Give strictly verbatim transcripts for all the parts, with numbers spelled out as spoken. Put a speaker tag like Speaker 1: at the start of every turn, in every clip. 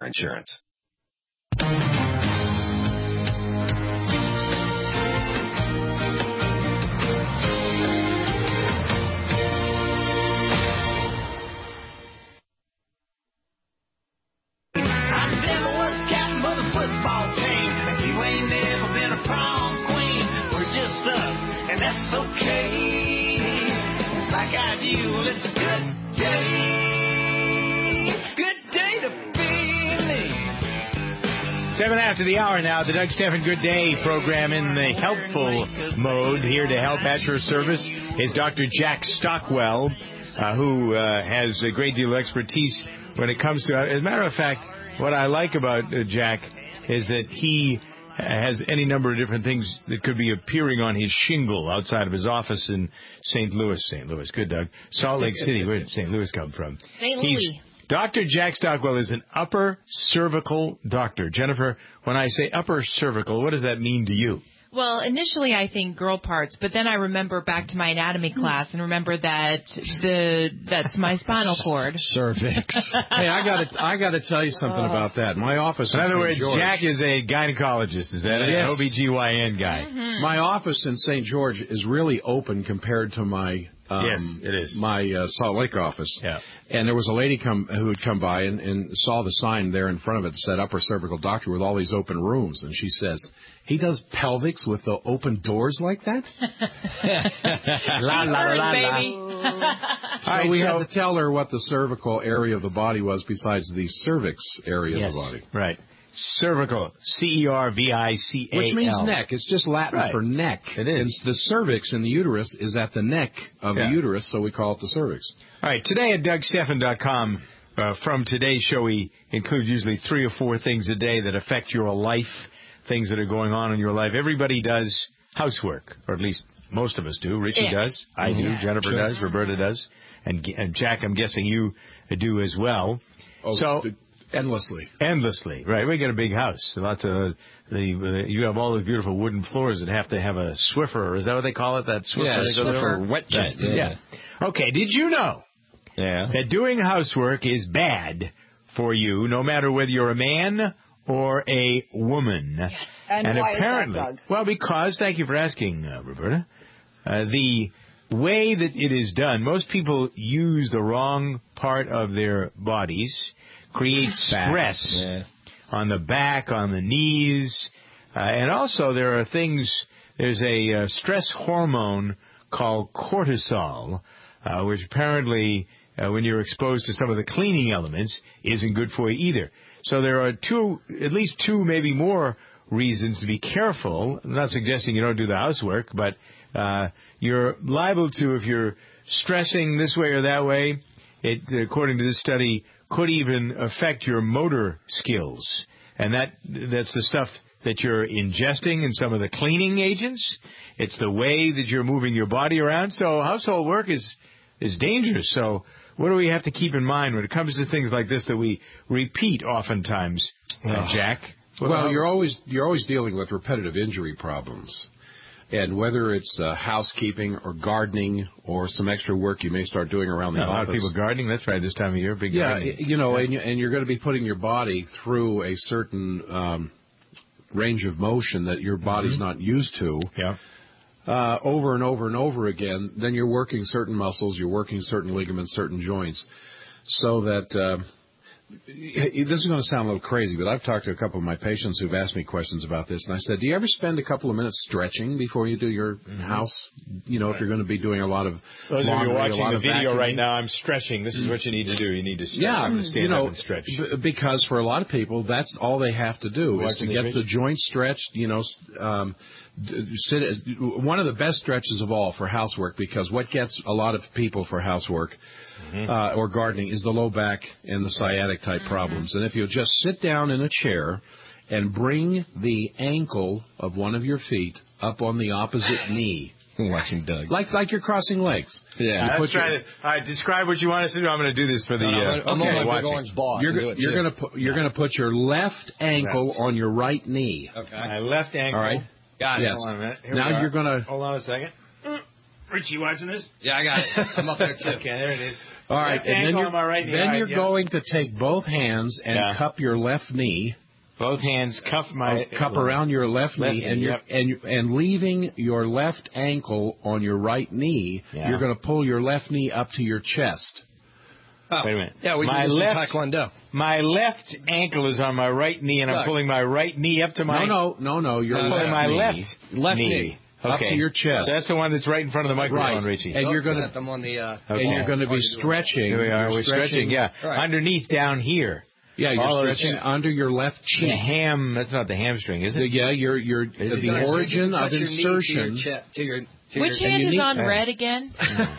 Speaker 1: Insurance.
Speaker 2: That's okay. Like I do, it's a good day. Good day to be me.
Speaker 3: Seven after the hour now, the Doug Stephan Good Day program in the helpful mode. Here to help at your service is Doctor Jack Stockwell, uh, who uh, has a great deal of expertise when it comes to... As a matter of fact, what I like about uh, Jack is that he... has any number of different things that could be appearing on his shingle outside of his office in Saint Louis. Saint Louis, good, Doug. Salt Lake City. Where did Saint Louis come from?
Speaker 4: Saint Louis.
Speaker 3: Doctor Jack Stockwell is an upper cervical doctor. Jennifer, when I say upper cervical, what does that mean to you?
Speaker 4: Well, initially I think girl parts, but then I remember back to my anatomy class and remember that the that's my spinal cord.
Speaker 5: Cervix. Hey, I got to I got to tell you something about that. My office.
Speaker 3: In other words,
Speaker 5: George,
Speaker 3: Jack is a gynecologist. Is that an
Speaker 5: yes.
Speaker 3: O B G Y N guy?
Speaker 4: Mm-hmm.
Speaker 5: My office in Saint George is really open compared to my um,
Speaker 3: yes, it is.
Speaker 5: my uh, Salt Lake office.
Speaker 3: Yeah.
Speaker 5: And there was a lady come who had come by and, and saw the sign there in front of it that said upper cervical doctor with all these open rooms, and she says, "He does pelvics with the open doors like that?"
Speaker 3: la la la la.
Speaker 4: Baby.
Speaker 5: So
Speaker 3: right,
Speaker 5: we
Speaker 3: so,
Speaker 5: had to tell her what the cervical area of the body was besides the cervix area
Speaker 3: yes,
Speaker 5: of the body.
Speaker 3: Right. Cervical, C E R V I C A L.
Speaker 5: Which means neck. It's just Latin
Speaker 3: right.
Speaker 5: for neck.
Speaker 3: It is.
Speaker 5: And the cervix in the uterus is at the neck of
Speaker 3: yeah.
Speaker 5: the uterus, so we call it the cervix.
Speaker 3: All right, today at Doug Stephan dot com, uh, from today's show, we include usually three or four things a day that affect your life, things that are going on in your life. Everybody does housework, or at least most of us do. Richie
Speaker 4: yeah.
Speaker 3: does. I
Speaker 5: Mm-hmm.
Speaker 3: do. Jennifer
Speaker 5: sure.
Speaker 3: does. Roberta does. And, and Jack, I'm guessing you do as well.
Speaker 5: Oh,
Speaker 3: so
Speaker 5: the, endlessly.
Speaker 3: Endlessly, right? We got a big house. Lots of the, the you have all those beautiful wooden floors that have to have a Swiffer. Is that what they call it? That Swiffer?
Speaker 5: Yeah,
Speaker 3: they go
Speaker 5: Swiffer
Speaker 3: through?
Speaker 5: wet jet.
Speaker 3: Yeah. yeah. Okay. Did you know
Speaker 5: Yeah.
Speaker 3: that doing housework is bad for you, no matter whether you're a man or a woman?
Speaker 4: Yes.
Speaker 6: And,
Speaker 3: and
Speaker 6: why
Speaker 3: apparently,
Speaker 6: is that, Doug?
Speaker 3: well, because thank you for asking, uh, Roberta. Uh, the way that it is done, most people use the wrong part of their bodies, create stress
Speaker 5: yeah.
Speaker 3: on the back, on the knees, uh, and also there are things. There's a uh, stress hormone called cortisol, uh, which apparently, uh, when you're exposed to some of the cleaning elements, isn't good for you either. So there are two, at least two, maybe more reasons to be careful. I'm not suggesting you don't do the housework, but uh, you're liable to, if you're stressing this way or that way, it, according to this study, could even affect your motor skills. And that that's the stuff that you're ingesting in some of the cleaning agents. It's the way that you're moving your body around. So household work is is dangerous. So what do we have to keep in mind when it comes to things like this that we repeat oftentimes, uh, Jack?
Speaker 5: Well, well, you're always you're always dealing with repetitive injury problems. And whether it's uh, housekeeping or gardening or some extra work you may start doing around the
Speaker 3: yeah, a
Speaker 5: office.
Speaker 3: lot of people gardening. That's right. This time of year, big
Speaker 5: yeah,
Speaker 3: gardening.
Speaker 5: you know, and, you, and you're going to be putting your body through a certain um, range of motion that your body's mm-hmm. not used to.
Speaker 3: Yeah.
Speaker 5: Uh, over and over and over again, then you're working certain muscles, you're working certain ligaments, certain joints, so that. Uh, This is going to sound a little crazy, but I've talked to a couple of my patients who've asked me questions about this, and I said, do you ever spend a couple of minutes stretching before you do your mm-hmm. house? You know, right. if you're going to be doing a lot of
Speaker 3: Those
Speaker 5: laundry,
Speaker 3: of you watching the video
Speaker 5: vacuuming.
Speaker 3: right now, I'm stretching. This is what you need to do. You need to stretch.
Speaker 5: Yeah,
Speaker 3: I'm going to stand
Speaker 5: you know,
Speaker 3: up and stretch.
Speaker 5: B- because for a lot of people, that's all they have to do is to get the joints stretched, you know, um, sit. One of the best stretches of all for housework, because what gets a lot of people for housework Mm-hmm. Uh, or gardening is the low back and the sciatic type mm-hmm. problems. And if you'll just sit down in a chair and bring the ankle of one of your feet up on the opposite knee.
Speaker 1: Watching Doug.
Speaker 5: Like like you're crossing legs.
Speaker 3: Yeah. Let's try to all right, describe what you want us to do. I'm going to do this for the
Speaker 1: no, no,
Speaker 3: uh,
Speaker 1: I'm
Speaker 3: okay,
Speaker 1: on my
Speaker 3: watching.
Speaker 1: big orange ball.
Speaker 5: You're,
Speaker 1: do
Speaker 5: you're going to put you're going to put your left ankle
Speaker 3: right.
Speaker 5: on your right knee.
Speaker 3: Okay. My left ankle.
Speaker 5: All right.
Speaker 1: Got it.
Speaker 5: Yes.
Speaker 3: Hold on a minute. Here
Speaker 5: now you're going to
Speaker 3: hold on a second. Richie, watching this?
Speaker 1: Yeah, I got it. I'm up there too.
Speaker 3: Okay, there it is.
Speaker 5: All right,
Speaker 3: Left
Speaker 5: and then
Speaker 3: ankle
Speaker 5: you're,
Speaker 3: on my right knee.
Speaker 5: then
Speaker 3: All right,
Speaker 5: you're
Speaker 3: yeah.
Speaker 5: going to take both hands and
Speaker 3: Yeah.
Speaker 5: cup your left knee.
Speaker 3: Both hands cuff my
Speaker 5: uh, cup around your left,
Speaker 3: left
Speaker 5: knee,
Speaker 3: knee,
Speaker 5: and you're
Speaker 3: yep.
Speaker 5: and you- and leaving your left ankle on your right knee.
Speaker 3: Yeah.
Speaker 5: You're going to pull your left knee up to your chest.
Speaker 1: Oh.
Speaker 3: Wait a minute.
Speaker 1: Yeah, we
Speaker 3: my
Speaker 1: do this
Speaker 3: left,
Speaker 1: in Taekwondo.
Speaker 3: My left ankle is on my right knee, and I'm
Speaker 1: Look.
Speaker 3: pulling my right knee up to my.
Speaker 5: No, no, no, no. You're
Speaker 3: I'm pulling
Speaker 5: left
Speaker 3: my
Speaker 5: knee.
Speaker 3: left
Speaker 1: Left
Speaker 3: knee.
Speaker 1: knee.
Speaker 5: Up
Speaker 3: Okay.
Speaker 5: to your chest.
Speaker 3: So that's the one that's right in front of the microphone,
Speaker 5: Right.
Speaker 3: Richie.
Speaker 5: And you're going
Speaker 1: Set
Speaker 5: to
Speaker 1: them on the. Uh,
Speaker 3: Okay.
Speaker 5: and you're going to be stretching.
Speaker 3: Here we are.
Speaker 5: You're
Speaker 3: We're stretching. Yeah,
Speaker 1: Right.
Speaker 3: underneath down here.
Speaker 5: Yeah, you're
Speaker 3: All of
Speaker 5: stretching
Speaker 3: it.
Speaker 5: under your left
Speaker 3: The
Speaker 5: cheek.
Speaker 3: ham. That's not the hamstring, is
Speaker 5: The-
Speaker 3: it?
Speaker 5: yeah, you're you're
Speaker 3: it
Speaker 5: the
Speaker 3: gonna-
Speaker 5: origin of insertion.
Speaker 1: To your, che- to your, to
Speaker 4: Which
Speaker 1: your,
Speaker 4: hand
Speaker 5: you
Speaker 4: is
Speaker 5: need-
Speaker 4: on
Speaker 3: Yeah.
Speaker 4: red again?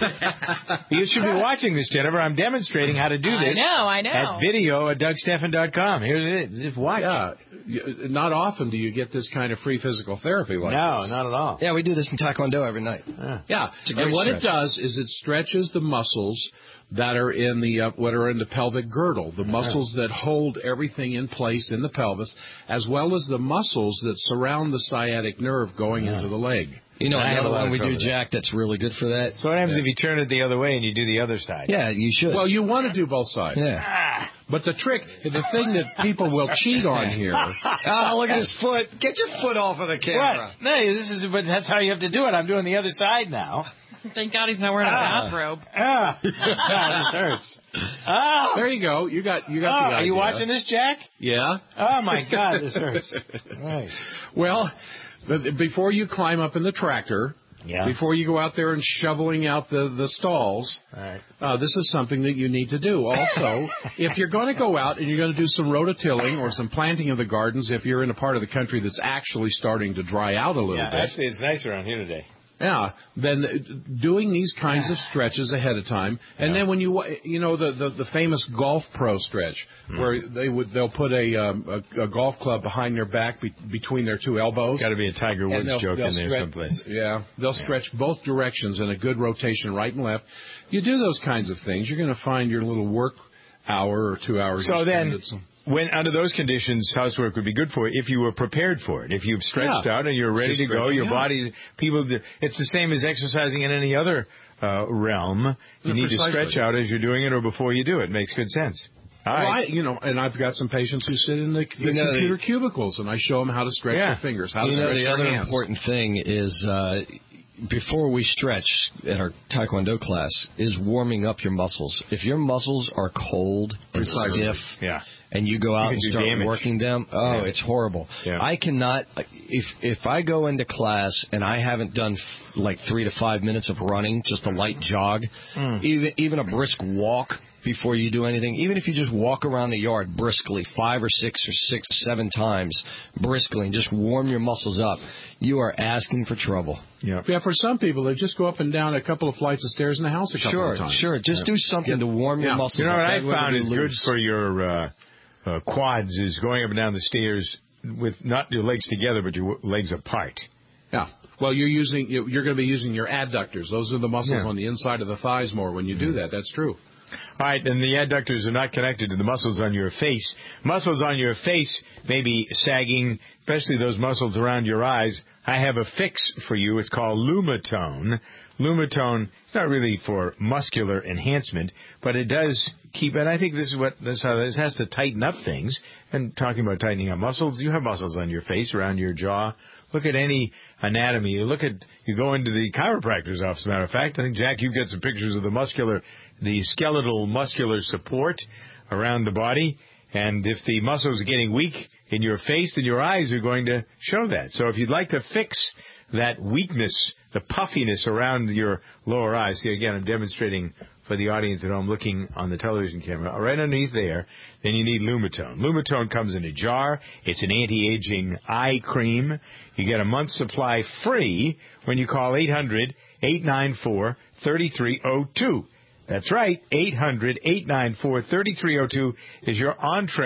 Speaker 3: You should be watching this, Jennifer. I'm demonstrating how to do
Speaker 4: I
Speaker 3: this.
Speaker 4: know, I know.
Speaker 3: At video at Doug Stephan dot com. Here's it. Just watch.
Speaker 5: Yeah, You- not often do you get this kind of free physical therapy like
Speaker 3: No,
Speaker 5: this.
Speaker 3: not at all.
Speaker 1: yeah, we do this in Taekwondo every night.
Speaker 5: Yeah,
Speaker 1: It's a great
Speaker 5: and what it
Speaker 1: stretch.
Speaker 5: does is it stretches the muscles that are in the uh, what are in the pelvic girdle, the muscles that hold everything in place in the pelvis, as well as the muscles that surround the sciatic nerve going into the leg.
Speaker 1: You know,
Speaker 3: I have a
Speaker 1: another
Speaker 3: lot
Speaker 1: one
Speaker 3: of
Speaker 1: we do,
Speaker 3: trouble with that.
Speaker 1: Jack, that's really good for that.
Speaker 3: So what happens if you turn it the other way and you do the other side?
Speaker 1: Yeah, you should.
Speaker 5: Well, you want to do both sides.
Speaker 1: yeah.
Speaker 3: Ah.
Speaker 5: But the trick, the thing that people will cheat on here.
Speaker 1: Oh, look at his foot. Get your foot off of the camera.
Speaker 3: What? No, this is. But that's how you have to do it. I'm doing the other side now.
Speaker 4: Thank God he's not wearing a
Speaker 3: Ah.
Speaker 4: bathrobe.
Speaker 3: Ah, God, this hurts. Ah.
Speaker 5: There you go. You got you got
Speaker 3: Oh,
Speaker 5: the
Speaker 3: are
Speaker 5: idea.
Speaker 3: you watching this, Jack?
Speaker 5: Yeah.
Speaker 3: Oh my God, this hurts. Right.
Speaker 5: Well, the, before you climb up in the tractor,
Speaker 3: Yeah.
Speaker 5: before you go out there and shoveling out the, the stalls,
Speaker 3: All right.
Speaker 5: uh, this is something that you need to do. Also, if you're going to go out and you're going to do some rototilling or some planting of the gardens, if you're in a part of the country that's actually starting to dry out a little
Speaker 3: Yeah,
Speaker 5: bit,
Speaker 3: actually, it's nice around here today.
Speaker 5: yeah, then uh, doing these kinds of stretches ahead of time, and
Speaker 3: Yeah.
Speaker 5: then when you wa- you know the, the, the famous golf pro stretch
Speaker 3: Hmm.
Speaker 5: where they would they'll put a um, a, a golf club behind their back be, between their two elbows.
Speaker 3: Got to be a Tiger
Speaker 5: And
Speaker 3: Woods
Speaker 5: they'll-
Speaker 3: joke
Speaker 5: they'll
Speaker 3: in there
Speaker 5: stretch-
Speaker 3: someplace.
Speaker 5: Yeah, they'll stretch both directions in a good rotation, right and left. You do those kinds of things, you're going to find your little work hour or two hours.
Speaker 3: So
Speaker 5: you spend
Speaker 3: then,
Speaker 5: at some-
Speaker 3: when under those conditions, housework would be good for you if you were prepared for it. If you've stretched
Speaker 5: Yeah.
Speaker 3: out and you're ready
Speaker 5: Just
Speaker 3: to go,
Speaker 5: stretching
Speaker 3: your
Speaker 5: out.
Speaker 3: body, people, it's the same as exercising in any other uh, realm. You
Speaker 5: Yeah,
Speaker 3: need
Speaker 5: precisely.
Speaker 3: to stretch out as you're doing it or before you do it. Makes good sense. All
Speaker 5: Well,
Speaker 3: right.
Speaker 5: I, you know, and I've got some patients who sit in the, the
Speaker 1: You know,
Speaker 5: computer cubicles, and I show them how to stretch
Speaker 3: Yeah.
Speaker 5: their fingers, how to
Speaker 1: You know,
Speaker 5: stretch
Speaker 1: the
Speaker 5: their
Speaker 1: other
Speaker 5: hands.
Speaker 1: important thing is uh, before we stretch at our Taekwondo class is warming up your muscles. If your muscles are cold and
Speaker 5: Precisely.
Speaker 1: stiff,
Speaker 3: Yeah.
Speaker 1: and you go out
Speaker 3: can
Speaker 1: and
Speaker 3: do
Speaker 1: start
Speaker 3: damage.
Speaker 1: working them, oh,
Speaker 3: Yeah.
Speaker 1: it's horrible.
Speaker 3: Yeah.
Speaker 1: I cannot if if I go into class and I haven't done f- like three to five minutes of running, just a light jog,
Speaker 3: Mm.
Speaker 1: even even a brisk walk before you do anything, even if you just walk around the yard briskly five or six or six seven times briskly and just warm your muscles up, you are asking for trouble.
Speaker 3: Yeah.
Speaker 5: Yeah, for some people, they just go up and down a couple of flights of stairs in the house a couple
Speaker 1: Sure,
Speaker 5: of times.
Speaker 1: sure. Just do something to warm your
Speaker 5: Yeah.
Speaker 1: muscles
Speaker 3: You know
Speaker 1: up.
Speaker 3: what I
Speaker 1: That way
Speaker 3: found
Speaker 1: they'll
Speaker 3: is
Speaker 1: be
Speaker 3: good
Speaker 1: loose.
Speaker 3: for your uh, uh, quads is going up and down the stairs with not your legs together but your w- legs apart.
Speaker 5: Yeah. Well, you're using you- you're going to be using your adductors. Those are the muscles
Speaker 3: Yeah.
Speaker 5: on the inside of the thighs more when you do that. That's true.
Speaker 3: All right, and the adductors are not connected to the muscles on your face. Muscles on your face may be sagging, especially those muscles around your eyes. I have a fix for you. It's called Lumitone. Lumitone is not really for muscular enhancement, but it does keep it. I think this is what this how this has to tighten up things. And talking about tightening up muscles, you have muscles on your face, around your jaw. Look at any anatomy. You look at, you go into the chiropractor's office, as a matter of fact. I think, Jack, you've got some pictures of the muscular, the skeletal muscular support around the body. And if the muscles are getting weak in your face, then your eyes are going to show that. So if you'd like to fix that weakness, the puffiness around your lower eyes, see, again, I'm demonstrating for the audience at home looking on the television camera, right underneath there, then you need Lumitone. Lumitone comes in a jar. It's an anti-aging eye cream. You get a month's supply free when you call eight hundred, eight nine four, three three zero two. That's right, eight hundred, eight nine four, three three zero two is your entree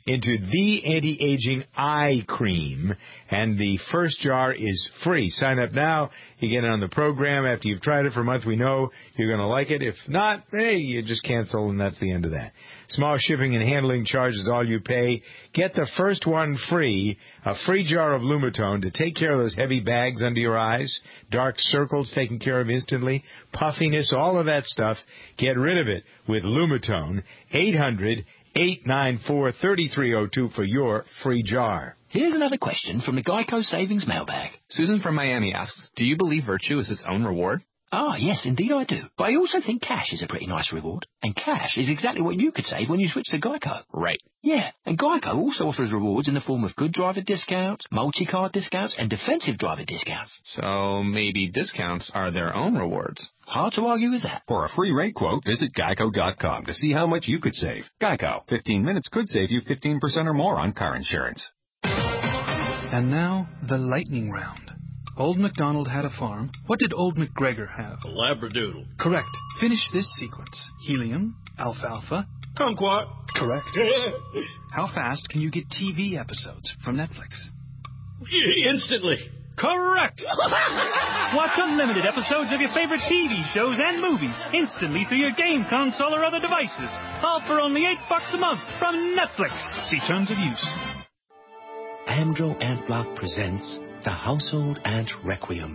Speaker 3: into the anti-aging eye cream, and the first jar is free. Sign up now. You get it on the program. After you've tried it for a month, we know you're going to like it. If not, hey, you just cancel, and that's the end of that. Small shipping and handling charges all you pay. Get the first one free, a free jar of Lumitone to take care of those heavy bags under your eyes, dark circles taken care of instantly, puffiness, all of that stuff. Get rid of it with Lumitone. eight hundred, eight nine four, three three zero two for your free jar.
Speaker 6: Here's another question from the Geico Savings Mailbag.
Speaker 7: Susan from Miami asks, do you believe virtue is its own reward?
Speaker 6: Ah, yes, indeed I do. But I also think cash is a pretty nice reward. And cash is exactly what you could save when you switch to Geico.
Speaker 7: Right.
Speaker 6: Yeah, and Geico also offers rewards in the form of good driver discounts, multi-card discounts, and defensive driver discounts.
Speaker 7: So maybe discounts are their own rewards.
Speaker 6: Hard to argue with that.
Speaker 8: For a free rate quote, visit geico dot com to see how much you could save. Geico. fifteen minutes could save you fifteen percent or more on car insurance.
Speaker 9: And now, the lightning round. Old MacDonald had a farm. What did Old MacGregor have?
Speaker 10: A Labradoodle.
Speaker 9: Correct. Finish this sequence. Helium, alfalfa.
Speaker 10: Kumquat.
Speaker 9: Correct. How fast can you get T V episodes from Netflix?
Speaker 10: Instantly.
Speaker 9: Correct! Watch unlimited episodes of your favorite T V shows and movies instantly through your game console or other devices. All for only eight bucks a month from Netflix. See terms of use.
Speaker 6: Amdro Ant Block presents The Household Ant Requiem.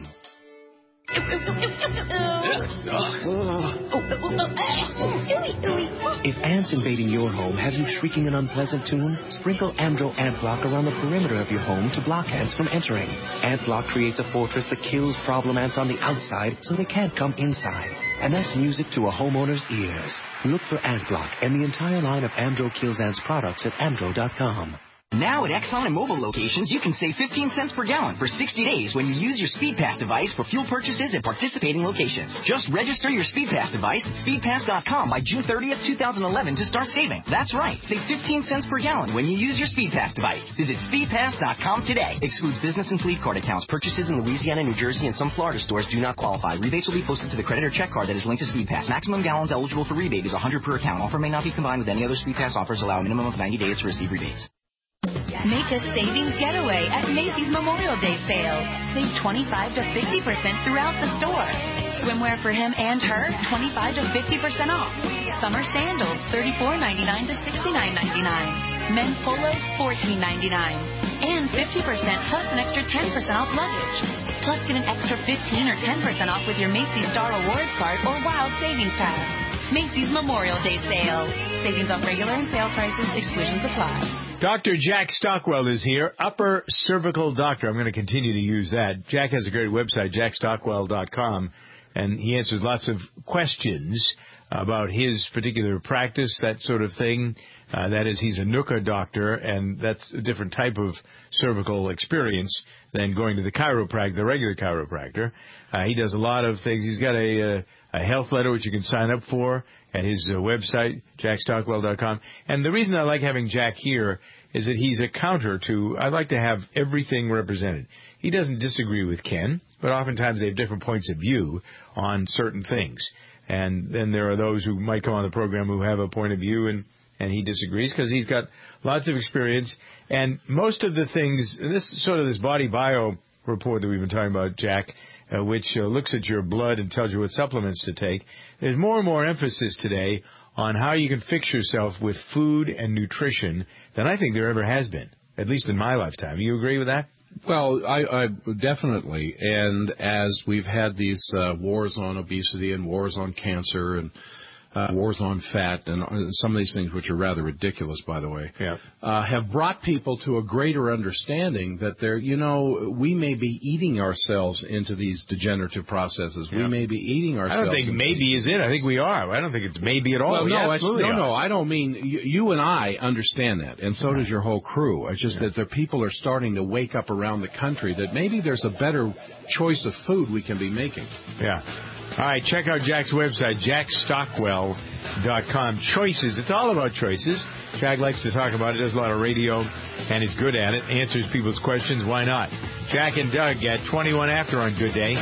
Speaker 6: If ants invading your home have you shrieking an unpleasant tune, sprinkle Amdro Ant Block around the perimeter of your home to block ants from entering. Ant Block creates a fortress that kills problem ants on the outside so they can't come inside. And that's music to a homeowner's ears. Look for Ant Block and the entire line of Amdro Kills Ants products at amdro dot com.
Speaker 11: Now at Exxon and Mobil locations, you can save fifteen cents per gallon for sixty days when you use your SpeedPass device for fuel purchases at participating locations. Just register your SpeedPass device at speed pass dot com by June thirtieth, twenty eleven to start saving. That's right. Save fifteen cents per gallon when you use your SpeedPass device. Visit speed pass dot com today. Excludes business and fleet card accounts. Purchases in Louisiana, New Jersey, and some Florida stores do not qualify. Rebates will be posted to the credit or check card that is linked to SpeedPass. Maximum gallons eligible for rebate is one hundred per account. Offer may not be combined with any other SpeedPass offers. Allow a minimum of ninety days to receive rebates.
Speaker 12: Make a savings getaway at Macy's Memorial Day sale. Save twenty-five to fifty percent throughout the store. Swimwear for him and her, twenty-five to fifty percent off. Summer sandals, thirty-four ninety-nine to sixty-nine ninety-nine. Men's polos, fourteen ninety-nine. And fifty percent plus an extra ten percent off luggage. Plus get an extra fifteen or ten percent off with your Macy's Star Awards card or Wild Savings Pass. Macy's Memorial Day sale. Savings off regular and sale prices. Exclusions apply.
Speaker 3: Doctor Jack Stockwell is here, Upper Cervical Doctor. I'm going to continue to use that. Jack has a great website, jack stockwell dot com, and he answers lots of questions about his particular practice, that sort of thing. Uh, that is, he's a N U C A doctor, and that's a different type of cervical experience than going to the chiropractor, the regular chiropractor. Uh, he does a lot of things. He's got a, a, a health letter which you can sign up for at his uh, website, jack stockwell dot com. And the reason I like having Jack here is that he's a counter to, I like to have everything represented. He doesn't disagree with Ken, but oftentimes they have different points of view on certain things. And then there are those who might come on the program who have a point of view, and, and he disagrees because he's got lots of experience. And most of the things, this sort of this body bio report that we've been talking about, Jack, uh, which uh, looks at your blood and tells you what supplements to take, there's more and more emphasis today on how you can fix yourself with food and nutrition than I think there ever has been, at least in my lifetime. You agree with that?
Speaker 5: Well, I, I definitely. And as we've had these uh, wars on obesity and wars on cancer and uh, wars on fat and some of these things, which are rather ridiculous, by the way,
Speaker 3: yeah.
Speaker 5: uh, have brought people to a greater understanding that they're, you know, we may be eating ourselves into these degenerative processes.
Speaker 3: Yeah.
Speaker 5: We may be eating ourselves.
Speaker 3: I don't think maybe is it. I think we are. I don't think it's maybe at all.
Speaker 5: Well,
Speaker 3: we
Speaker 5: no,
Speaker 3: absolutely
Speaker 5: no,
Speaker 3: are.
Speaker 5: no. I don't mean you, you and I understand that, and so does your whole crew. It's just yeah. that the people are starting to wake up around the country that maybe there's a better choice of food we can be making.
Speaker 3: Yeah. All right, check out Jack's website, jack stockwell dot com. Choices. It's all about choices. Jack likes to talk about it, does a lot of radio, and is good at it, answers people's questions. Why not? Jack and Doug at twenty-one after on Good Day.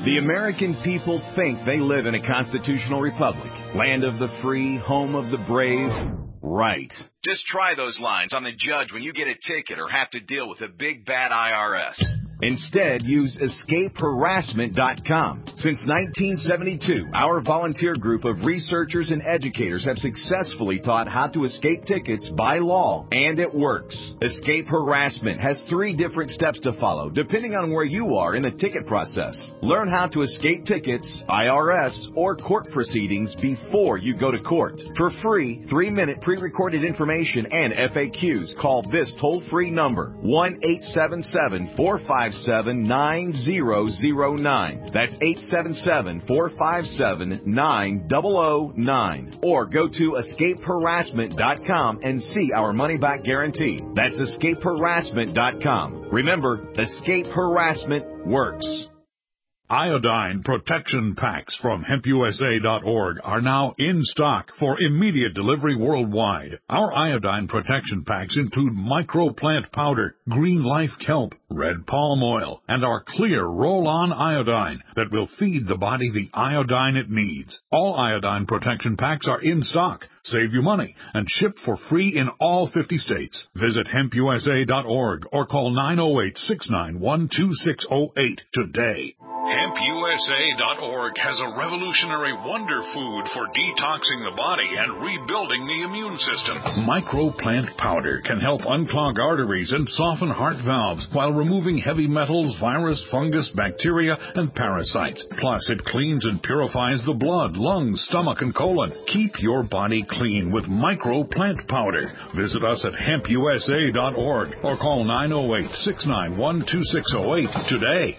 Speaker 13: The American people think they live in a constitutional republic, land of the free, home of the brave. Right. Just try those lines on the judge when you get a ticket or have to deal with a big bad I R S. Instead, use escape harassment dot com. Since nineteen seventy-two, our volunteer group of researchers and educators have successfully taught how to escape tickets by law, and it works. Escape Harassment has three different steps to follow, depending on where you are in the ticket process. Learn how to escape tickets, I R S, or court proceedings before you go to court. For free, three-minute pre-recorded information and F A Qs, call this toll-free number, one eight seven seven, four five seven, nine zero zero nine. That's eight seven seven, four five seven, nine zero zero nine. Or go to escape harassment dot com and see our money-back guarantee. That's escape harassment dot com. Remember, Escape Harassment works.
Speaker 14: Iodine protection packs from hemp U S A dot org are now in stock for immediate delivery worldwide. Our iodine protection packs include microplant powder, green life kelp, red palm oil, and our clear roll-on iodine that will feed the body the iodine it needs. All iodine protection packs are in stock. Save you money and ship for free in all fifty states. Visit hemp U S A dot org or call nine oh eight, six nine one, two six oh eight today. hemp U S A dot org has a revolutionary wonder food for detoxing the body and rebuilding the immune system. Microplant powder can help unclog arteries and soften heart valves while removing heavy metals, virus, fungus, bacteria, and parasites. Plus, it cleans and purifies the blood, lungs, stomach, and colon. Keep your body clean with microplant powder. Visit us at hemp U S A dot org or call nine oh eight, six nine one, two six oh eight today.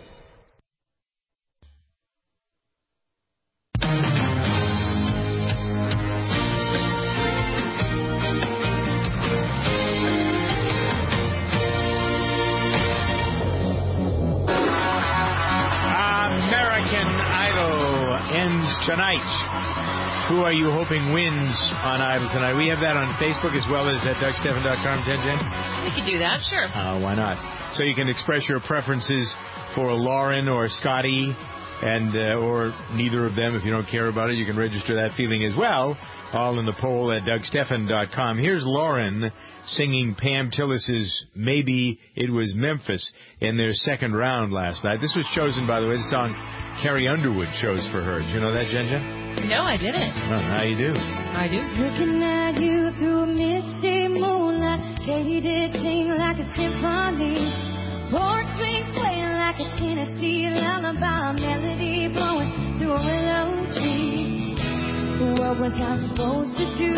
Speaker 3: Ends tonight. Who are you hoping wins on Idol tonight? We have that on Facebook as well as at Doug Stephan dot com, Jen Jen.
Speaker 4: We could do that, sure.
Speaker 3: Uh, why not? So you can express your preferences for Lauren or Scotty, and uh, or neither of them. If you don't care about it, you can register that feeling as well. All in the poll at Doug Stephan dot com. Here's Lauren singing Pam Tillis's Maybe It Was Memphis in their second round last night. This was chosen, by the way, the song Carrie Underwood chose for her. Did you know that, Jen Jen?
Speaker 4: No, I didn't.
Speaker 3: Oh, now you do.
Speaker 4: I do.
Speaker 15: Looking at you through a misty moonlight, Katie did sing like a symphony. Porch swing swaying like a Tennessee lullaby, melody blowing through a willow tree. What was I supposed to do?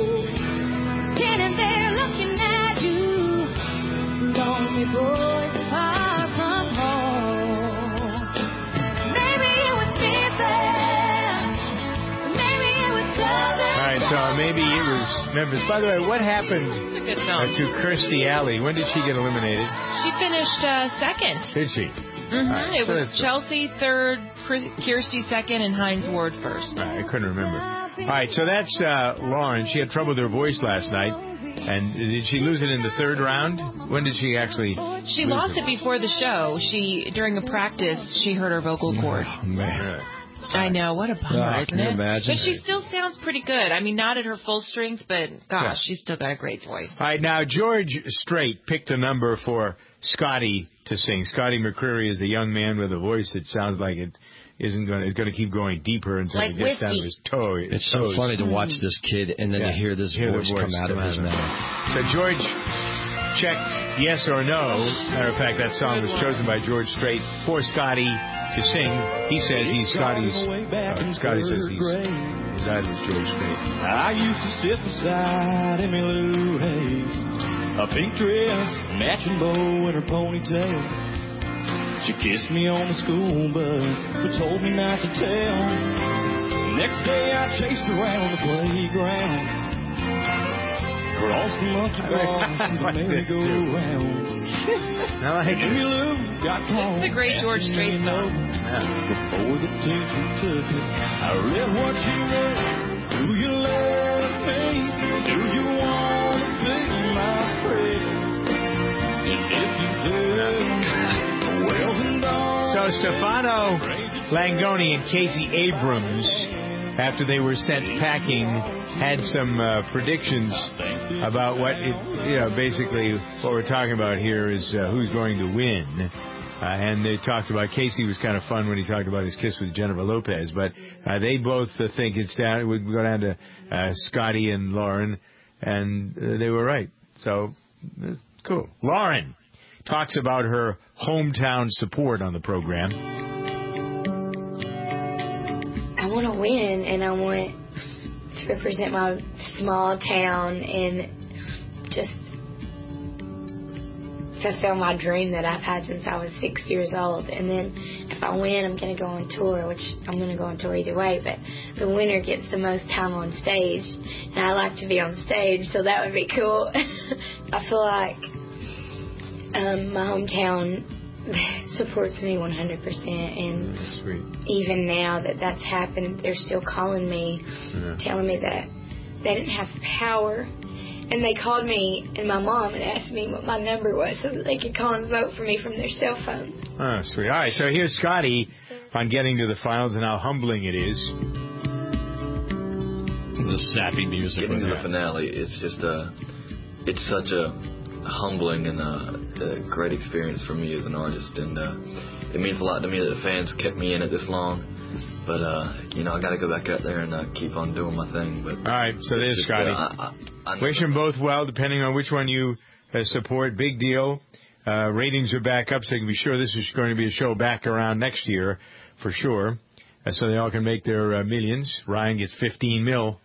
Speaker 15: Standing there looking at you, lonely boys far from home. Maybe it was Memphis, maybe it was Southern.
Speaker 3: All right, so maybe it was Memphis. By the way, what happened
Speaker 4: It's a good
Speaker 3: uh,
Speaker 4: song.
Speaker 3: to Kirstie Alley? When did she get eliminated?
Speaker 4: She finished uh, second.
Speaker 3: Did she?
Speaker 4: Mm-hmm.
Speaker 3: Right,
Speaker 4: it
Speaker 3: so
Speaker 4: was
Speaker 3: that's-
Speaker 4: Chelsea third, Chris- Kirstie second, and Heinz Ward first.
Speaker 3: Right, I couldn't remember. All right, so that's uh, Lauren. She had trouble with her voice last night. And did she lose it in the third round? When did she actually
Speaker 4: She
Speaker 3: lose
Speaker 4: lost it before the show. She during a practice, she hurt her vocal cord.
Speaker 1: Oh, man.
Speaker 4: I know, what a bummer,
Speaker 1: Oh,
Speaker 4: isn't
Speaker 1: can you
Speaker 4: it?
Speaker 1: imagine?
Speaker 4: But she still sounds pretty good. I mean, not at her full strength, but gosh,
Speaker 3: Yeah.
Speaker 4: she's still got a great voice.
Speaker 3: All right, now George Strait picked a number for Scotty to sing. Scotty McCreery is the young man with a voice that sounds like it isn't going to, it's going to keep going deeper until
Speaker 4: Like
Speaker 3: it gets down to
Speaker 4: whiskey.
Speaker 3: his toe. his
Speaker 1: It's so
Speaker 3: toes.
Speaker 1: funny to watch this kid and then
Speaker 3: Yeah.
Speaker 1: to hear this
Speaker 3: Hear the
Speaker 1: voice,
Speaker 3: voice
Speaker 1: come out of
Speaker 3: come
Speaker 1: his
Speaker 3: out of it.
Speaker 1: mouth.
Speaker 3: So George checked yes or no. Matter of fact, that song was chosen by George Strait for Scotty to sing. He says he's Scotty's. Uh, Scotty says he's his idol is George Strait.
Speaker 16: I used to sit beside Emmy Lou Hayes, a pink dress, matching bow, and her ponytail. She kissed me on the school bus, but told me not to tell. Next day I chased her around the playground, crossed the monkey bar to the merry-go-round.
Speaker 3: I like
Speaker 16: Emmy
Speaker 3: this.
Speaker 16: Lou got called.
Speaker 4: It's the great George Strait song.
Speaker 16: Before the teacher took it, I read what she wrote. Do you love me? Do you want to be my friend? And if you do, well then don't.
Speaker 3: So Stefano Langoni and Casey Abrams, after they were sent packing, had some uh, predictions about what it, you know, basically what we're talking about here is uh, who's going to win. Uh, and they talked about, Casey was kind of fun when he talked about his kiss with Jennifer Lopez, but uh, they both uh, think it's down, it would go down to uh, Scotty and Lauren, and uh, they were right. So, uh, cool. Lauren talks about her hometown support on the program.
Speaker 17: I want to win, and I want to represent my small town and just fulfill my dream that I've had since I was six years old. And then if I win, I'm going to go on tour, which I'm going to go on tour either way, but the winner gets the most time on stage, and I like to be on stage, so that would be cool. I feel like um, my hometown supports me one hundred percent, and
Speaker 3: Sweet.
Speaker 17: Even now that that's happened, they're still calling me,
Speaker 3: Yeah.
Speaker 17: telling me that they didn't have power. And they called me and my mom and asked me what my number was so that they could call and vote for me from their cell phones.
Speaker 3: Oh, sweet. All right, so here's Scotty on getting to the finals and how humbling it is.
Speaker 1: The sappy music.
Speaker 18: Getting to the finale, it's just a, it's such a humbling and a, a great experience for me as an artist. And uh, it means a lot to me that the fans kept me in it this long. But, uh, you know, I got to go back out there and uh, keep on doing my thing. But
Speaker 3: all right, so there's
Speaker 18: just,
Speaker 3: Scotty.
Speaker 18: Uh, I, I, I
Speaker 3: Wish them both well, depending on which one you uh, support. Big deal. Uh, ratings are back up, so you can be sure this is going to be a show back around next year, for sure. Uh, so they all can make their uh, millions. Ryan gets fifteen mil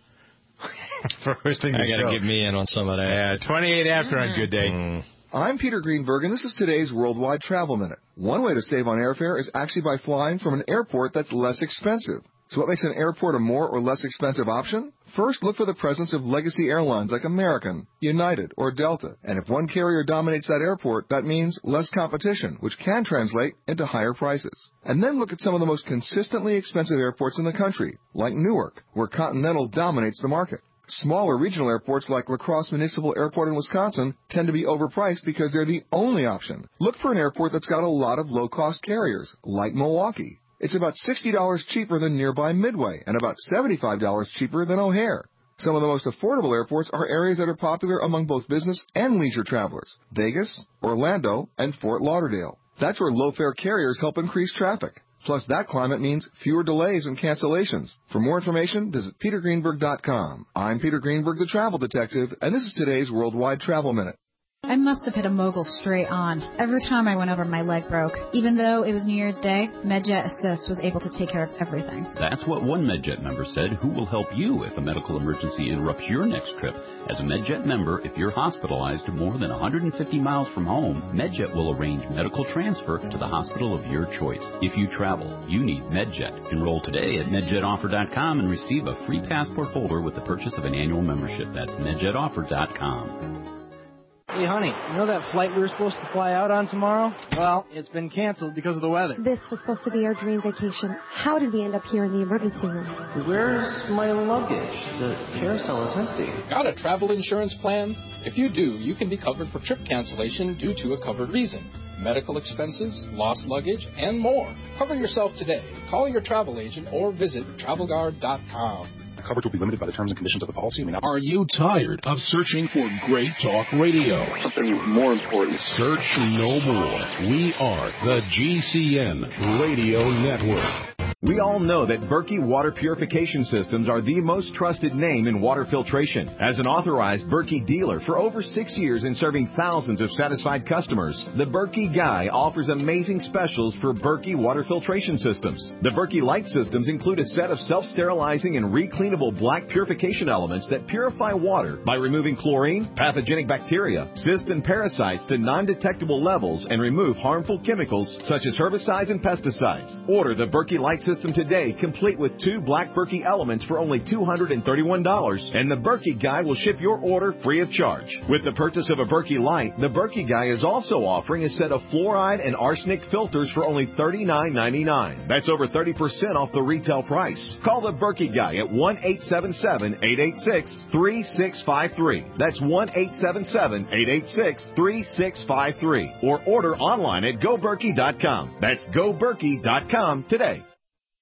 Speaker 3: for hosting the
Speaker 1: I
Speaker 3: show.
Speaker 1: got to get me in on some of that.
Speaker 3: Yeah, twenty-eight after on Good Day.
Speaker 1: Mm.
Speaker 19: I'm Peter Greenberg, and this is today's Worldwide Travel Minute. One way to save on airfare is actually by flying from an airport that's less expensive. So what makes an airport a more or less expensive option? First, look for the presence of legacy airlines like American, United, or Delta. And if one carrier dominates that airport, that means less competition, which can translate into higher prices. And then look at some of the most consistently expensive airports in the country, like Newark, where Continental dominates the market. Smaller regional airports like La Crosse Municipal Airport in Wisconsin tend to be overpriced because they're the only option. Look for an airport that's got a lot of low-cost carriers, like Milwaukee. It's about sixty dollars cheaper than nearby Midway and about seventy-five dollars cheaper than O'Hare. Some of the most affordable airports are areas that are popular among both business and leisure travelers: Vegas, Orlando, and Fort Lauderdale. That's where low-fare carriers help increase traffic. Plus, that climate means fewer delays and cancellations. For more information, visit peter greenberg dot com. I'm Peter Greenberg, the travel detective, and this is today's Worldwide Travel Minute.
Speaker 20: I must have hit a mogul straight on. Every time I went over, my leg broke. Even though it was New Year's Day, MedJet Assist was able to take care of everything.
Speaker 21: That's what one MedJet member said, who will help you if a medical emergency interrupts your next trip. As a MedJet member, if you're hospitalized more than one hundred fifty miles from home, MedJet will arrange medical transfer to the hospital of your choice. If you travel, you need MedJet. Enroll today at med jet offer dot com and receive a free passport holder with the purchase of an annual membership. That's med jet offer dot com.
Speaker 22: Hey, honey, you know that flight we were supposed to fly out on tomorrow? Well, it's been canceled because of the weather.
Speaker 23: This was supposed to be our dream vacation. How did we end up here in the emergency room?
Speaker 22: Where's my luggage? The carousel is empty.
Speaker 24: Got a travel insurance plan? If you do, you can be covered for trip cancellation due to a covered reason. Medical expenses, lost luggage, and more. Cover yourself today. Call your travel agent or visit travel guard dot com.
Speaker 25: Coverage will be limited by the terms and conditions of the policy. Not-
Speaker 14: Are you tired of searching for great talk radio?
Speaker 25: Something more important.
Speaker 14: Search no more. We are the G C N Radio Network.
Speaker 13: We all know that Berkey Water Purification Systems are the most trusted name in water filtration. As an authorized Berkey dealer for over six years and serving thousands of satisfied customers, the Berkey Guy offers amazing specials for Berkey Water Filtration Systems. The Berkey Light Systems include a set of self-sterilizing and recleanable black purification elements that purify water by removing chlorine, pathogenic bacteria, cysts, and parasites to non-detectable levels and remove harmful chemicals such as herbicides and pesticides. Order the Berkey Light System today, complete with two black Berkey elements for only two hundred thirty-one dollars, and the Berkey Guy will ship your order free of charge. With the purchase of a Berkey Light, the Berkey Guy is also offering a set of fluoride and arsenic filters for only thirty-nine ninety-nine. That's over thirty percent off the retail price. Call the Berkey Guy at one eight seven seven, eight eight six, three six five three. That's one eight seven seven, eight eight six, three six five three. Or order online at go berkey dot com. That's go berkey dot com today.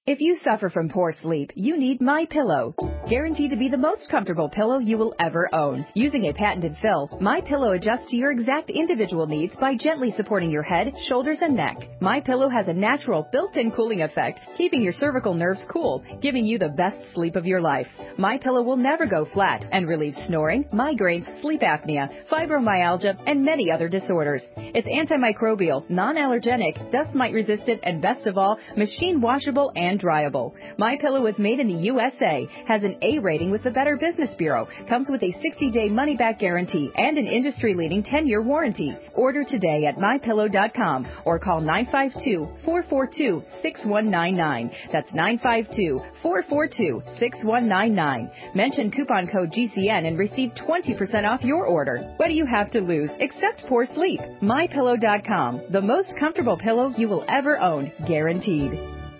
Speaker 2: If you suffer from poor sleep, you need MyPillow. Guaranteed to be the most comfortable pillow you will ever own. Using a patented fill, MyPillow adjusts to your exact individual needs by gently supporting your head, shoulders, and neck. MyPillow has a natural built-in cooling effect, keeping your cervical nerves cool, giving you the best sleep of your life. MyPillow will never go flat and relieves snoring, migraines, sleep apnea, fibromyalgia, and many other disorders. It's antimicrobial, non-allergenic, dust mite resistant, and best of all, machine washable and dryable. MyPillow is made in the U S A, has an A rating with the Better Business Bureau, comes with a sixty-day money-back guarantee, and an industry-leading ten-year warranty. Order today at my pillow dot com or call nine five two, four four two, six one nine nine. That's nine five two, four four two, six one nine nine. Mention coupon code G C N and receive twenty percent off your order. What do you have to lose except poor sleep? my pillow dot com, the most comfortable pillow you will ever own, guaranteed.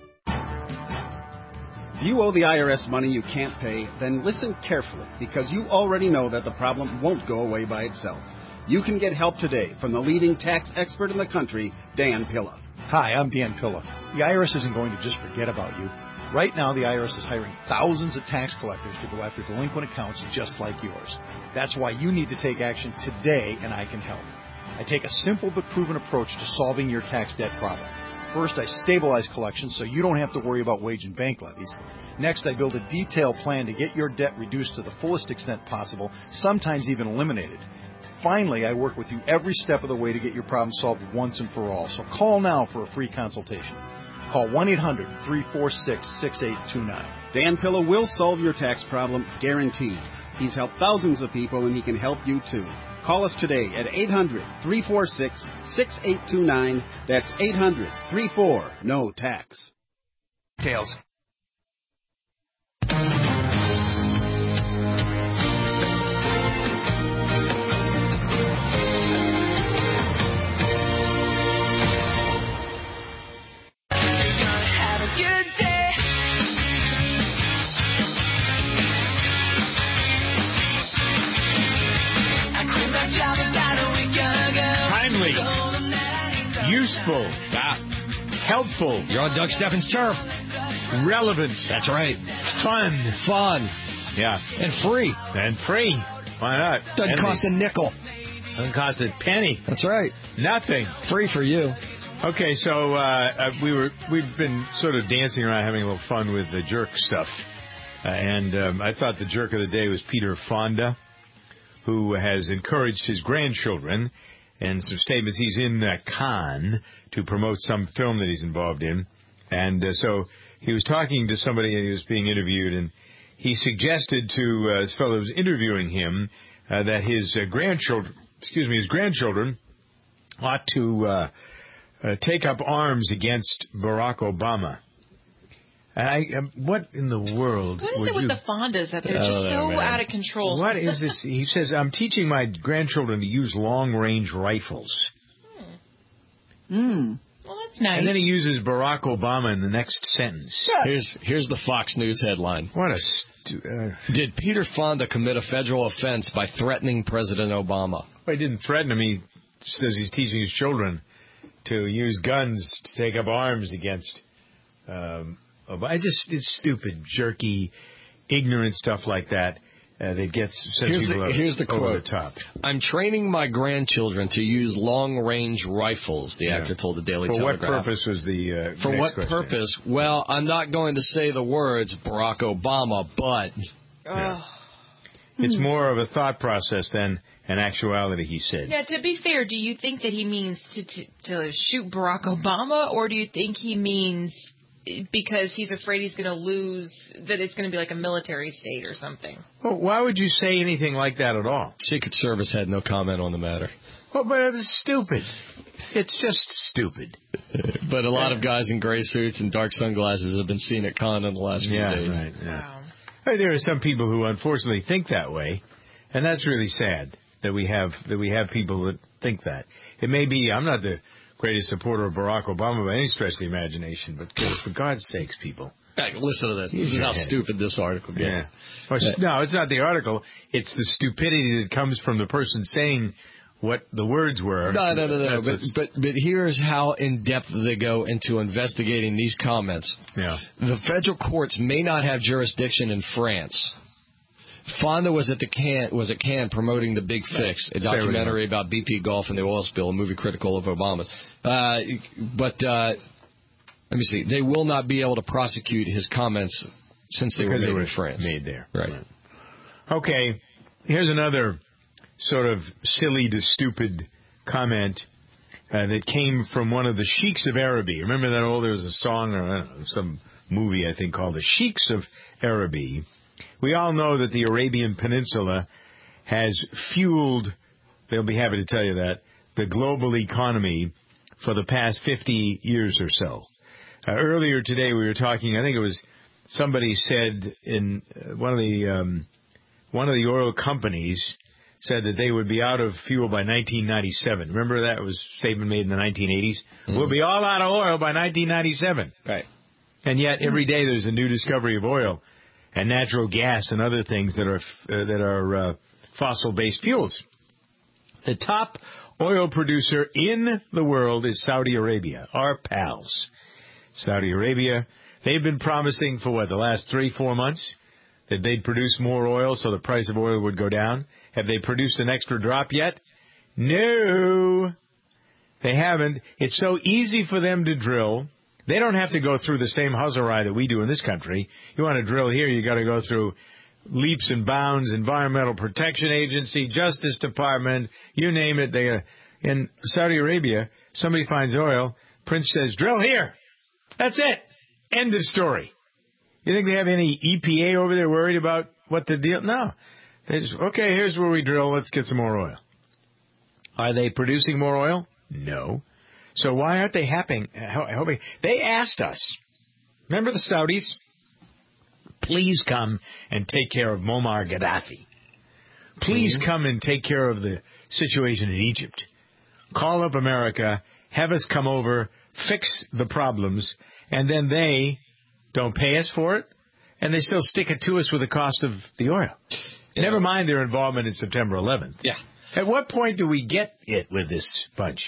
Speaker 7: If you owe the I R S money you can't pay, then listen carefully, because you already know that the problem won't go away by itself. You can get help today from the leading tax expert in the country, Dan Pilla.
Speaker 8: Hi, I'm Dan Pilla. The I R S isn't going to just forget about you. Right now, the I R S is hiring thousands of tax collectors to go after delinquent accounts just like yours. That's why you need to take action today, and I can help. I take a simple but proven approach to solving your tax debt problem. First, I stabilize collections so you don't have to worry about wage and bank levies. Next, I build a detailed plan to get your debt reduced to the fullest extent possible, sometimes even eliminated. Finally, I work with you every step of the way to get your problem solved once and for all. So call now for a free consultation. Call one eight hundred, three four six, six eight two nine.
Speaker 7: Dan Pilla will solve your tax problem, guaranteed. He's helped thousands of people, and he can help you too. Call us today at eight hundred, three four six, six eight two nine. That's eight hundred, three four, N O tax.
Speaker 11: Tails.
Speaker 3: Timely, useful,
Speaker 1: ah.
Speaker 3: helpful.
Speaker 1: You're on Doug Steffens' turf.
Speaker 3: Relevant.
Speaker 1: That's right.
Speaker 3: Fun.
Speaker 1: Fun.
Speaker 3: Yeah.
Speaker 1: And free.
Speaker 3: And free. Why not?
Speaker 1: Doesn't
Speaker 3: and
Speaker 1: cost a nickel.
Speaker 3: Doesn't cost a penny.
Speaker 1: That's right.
Speaker 3: Nothing.
Speaker 1: Free for you.
Speaker 3: Okay, so uh, uh, we were we've been sort of dancing around, having a little fun with the jerk stuff, uh, and um, I thought the jerk of the day was Peter Fonda, who has encouraged his grandchildren and some statements. He's in uh, Cannes to promote some film that he's involved in, and uh, so he was talking to somebody and he was being interviewed, and he suggested to uh, this fellow who was interviewing him uh, that his uh, grandchildren, excuse me, his grandchildren ought to uh, uh, take up arms against Barack Obama. I, um, what in the world?
Speaker 4: What is
Speaker 3: would
Speaker 4: it with
Speaker 3: you,
Speaker 4: the Fondas that they're
Speaker 3: Oh,
Speaker 4: just so
Speaker 3: man.
Speaker 4: out of control?
Speaker 3: What is this? He says, I'm teaching my grandchildren to use long-range rifles.
Speaker 4: Hmm. Well, that's nice.
Speaker 3: And then he uses Barack Obama in the next sentence.
Speaker 1: Here's here's the Fox News headline.
Speaker 3: What a stu- uh,
Speaker 1: Did Peter Fonda commit a federal offense by threatening President Obama?
Speaker 3: Well, he didn't threaten him. He says he's teaching his children to use guns to take up arms against um, Obama. I just, it's stupid, jerky, ignorant stuff like that. Uh, that gets sends
Speaker 1: here's
Speaker 3: people
Speaker 1: the,
Speaker 3: over,
Speaker 1: here's the
Speaker 3: over
Speaker 1: quote.
Speaker 3: the top.
Speaker 1: I'm training my grandchildren to use long-range rifles, the
Speaker 3: Yeah.
Speaker 1: actor told the Daily
Speaker 3: For
Speaker 1: Telegraph.
Speaker 3: what purpose was the uh,
Speaker 1: For
Speaker 3: next
Speaker 1: what
Speaker 3: question?
Speaker 1: purpose? Well, I'm not going to say the words Barack Obama, but...
Speaker 3: Yeah. It's more of a thought process than an actuality, he said.
Speaker 4: Yeah, to be fair, do you think that he means to, to to shoot Barack Obama, or do you think he means because he's afraid he's going to lose, that it's going to be like a military state or something?
Speaker 3: Well, why would you say anything like that at all?
Speaker 1: Secret Service had no comment on the matter.
Speaker 3: Well, but it was stupid. It's just stupid.
Speaker 1: But a lot of guys in gray suits and dark sunglasses have been seen at Cannes in the last few
Speaker 3: Yeah,
Speaker 1: days.
Speaker 3: right. Yeah. Wow. There are some people who unfortunately think that way, and that's really sad that we have that we have people that think that. It may be, I'm not the greatest supporter of Barack Obama by any stretch of the imagination, but for God's sakes, people.
Speaker 1: Hey, listen to this. This is how stupid this article gets.
Speaker 3: Yeah. Or, no, it's not the article. It's the stupidity that comes from the person saying what the words were.
Speaker 1: No, no, no, no.
Speaker 3: That's
Speaker 1: But,
Speaker 3: what's-
Speaker 1: but but here's how in depth they go into investigating these comments.
Speaker 3: Yeah.
Speaker 1: The federal courts may not have jurisdiction in France. Fonda was at the Cannes, was at Cannes promoting The Big Fix, a
Speaker 3: Say what you
Speaker 1: documentary about B P Gulf and the oil spill, a movie critical of Obama's. Uh, but uh, let me see. They will not be able to prosecute his comments since they
Speaker 3: Because
Speaker 1: were
Speaker 3: they
Speaker 1: made
Speaker 3: were
Speaker 1: in France.
Speaker 3: made there.
Speaker 1: Right.
Speaker 3: Okay, here's another sort of silly to stupid comment uh, that came from one of the Sheiks of Araby. Remember that old, there was a song or I don't know, some movie, I think, called The Sheiks of Araby. We all know that the Arabian Peninsula has fueled, they'll be happy to tell you that, the global economy for the past fifty years or so. Uh, earlier today we were talking, I think it was somebody said in uh, one of the um, one of the oil companies said that they would be out of fuel by nineteen ninety-seven. Remember that? It was a statement made in the nineteen eighties. Mm-hmm. We'll be all out of oil by nineteen ninety-seven.
Speaker 1: Right.
Speaker 3: And yet every day there's a new discovery of oil and natural gas and other things that are uh, that are uh, fossil-based fuels. The top oil producer in the world is Saudi Arabia, our pals. Saudi Arabia, they've been promising for what, the last three, four months that they'd produce more oil so the price of oil would go down. Have they produced an extra drop yet? No, they haven't. It's so easy for them to drill. They don't have to go through the same huzzarai that we do in this country. You want to drill here, you got to go through leaps and bounds, Environmental Protection Agency, Justice Department, you name it. They, uh, in Saudi Arabia, somebody finds oil, Prince says, drill here. That's it. End of story. You think they have any E P A over there worried about what the deal? No. They just, okay, here's where we drill. Let's get some more oil. Are they producing more oil? No. So why aren't they helping? helping? They asked us. Remember the Saudis? Please come and take care of Muammar Gaddafi. Please mm-hmm. come and take care of the situation in Egypt. Call up America, have us come over, fix the problems, and then they don't pay us for it, and they still stick it to us with the cost of the oil. Yeah. Never mind their involvement in September eleventh.
Speaker 1: Yeah.
Speaker 3: At what point do we get it with this bunch?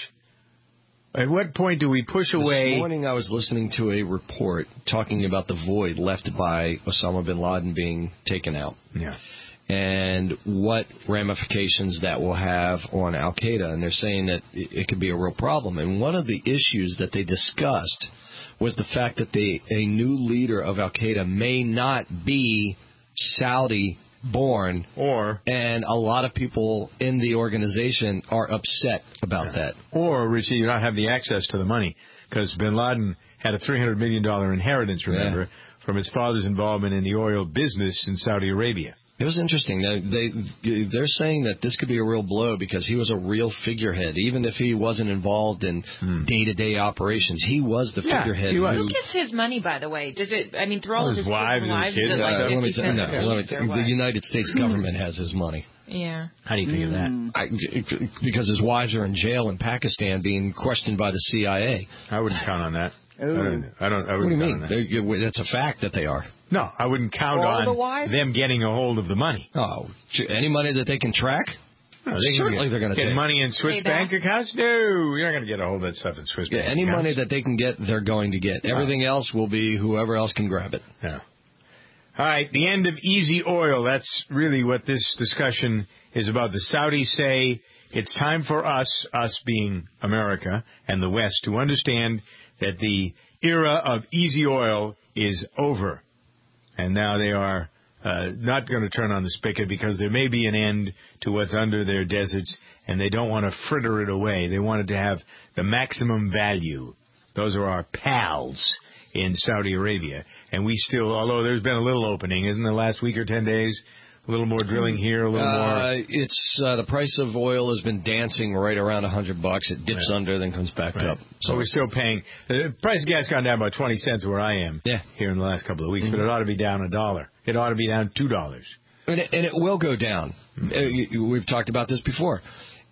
Speaker 3: At what point do we push away?
Speaker 1: This morning I was listening to a report talking about the void left by Osama bin Laden being taken out.
Speaker 3: Yeah.
Speaker 1: And what ramifications that will have on Al-Qaeda. And they're saying that it could be a real problem. And one of the issues that they discussed was the fact that the, a new leader of Al-Qaeda may not be Saudi born,
Speaker 3: or
Speaker 1: and a lot of people in the organization are upset about
Speaker 3: yeah.
Speaker 1: that.
Speaker 3: Or, Richie, you don't have the access to the money, because bin Laden had a three hundred million dollars inheritance, remember, yeah. from his father's involvement in the oil business in Saudi Arabia.
Speaker 1: It was interesting. They, they, they're saying that this could be a real blow because he was a real figurehead. Even if he wasn't involved in hmm. day-to-day operations, he was the
Speaker 3: yeah,
Speaker 1: figurehead.
Speaker 3: He was.
Speaker 4: Who gets his money, by the way? Does it, I mean, through all
Speaker 3: well,
Speaker 4: of his,
Speaker 3: his wives
Speaker 4: kids,
Speaker 3: and
Speaker 4: lives,
Speaker 3: kids.
Speaker 4: is it like
Speaker 1: uh,
Speaker 4: fifty cents
Speaker 1: no,
Speaker 4: a piece,
Speaker 1: no,
Speaker 4: or what?
Speaker 1: the United States government has his money.
Speaker 4: Yeah.
Speaker 3: How do you figure that?
Speaker 1: I, because his wives are in jail in Pakistan being questioned by the C I A.
Speaker 3: I wouldn't count on that. I don't. I don't. I
Speaker 1: what do you
Speaker 3: mean?
Speaker 1: That. That's a fact that they are.
Speaker 3: No, I wouldn't count
Speaker 4: All
Speaker 3: on
Speaker 4: the
Speaker 3: them getting a hold of the money.
Speaker 1: Oh, any money that they can track?
Speaker 3: No, they
Speaker 1: Certainly
Speaker 3: get,
Speaker 1: they're going to
Speaker 3: get
Speaker 1: take
Speaker 3: money in Swiss
Speaker 4: Pay
Speaker 3: bank
Speaker 4: back.
Speaker 3: accounts. No, you're not going to get a hold of that stuff in Swiss
Speaker 1: yeah,
Speaker 3: bank
Speaker 1: any
Speaker 3: accounts.
Speaker 1: money that they can get, they're going to get. Everything
Speaker 3: no.
Speaker 1: else will be whoever else can grab it.
Speaker 3: Yeah. All right, the end of Easy Oil. That's really what this discussion is about. The Saudis say it's time for us, us being America and the West, to understand that the era of Easy Oil is over. And now they are uh, not going to turn on the spigot because there may be an end to what's under their deserts, and they don't want to fritter it away. They want it to have the maximum value. Those are our pals in Saudi Arabia. And we still, although there's been a little opening, isn't there, last week or ten days? A little more drilling here, a little
Speaker 1: uh,
Speaker 3: more.
Speaker 1: It's uh, the price of oil has been dancing right around a hundred bucks. It dips yeah. under, then comes back
Speaker 3: right.
Speaker 1: up.
Speaker 3: So, so we're still paying. The price of gas gone down by twenty cents where I am.
Speaker 1: Yeah.
Speaker 3: Here in the last couple of weeks,
Speaker 1: mm-hmm.
Speaker 3: but it ought to be down a dollar. It ought to be down two dollars.
Speaker 1: And it, and it will go down. Mm-hmm. Uh, we've talked about this before.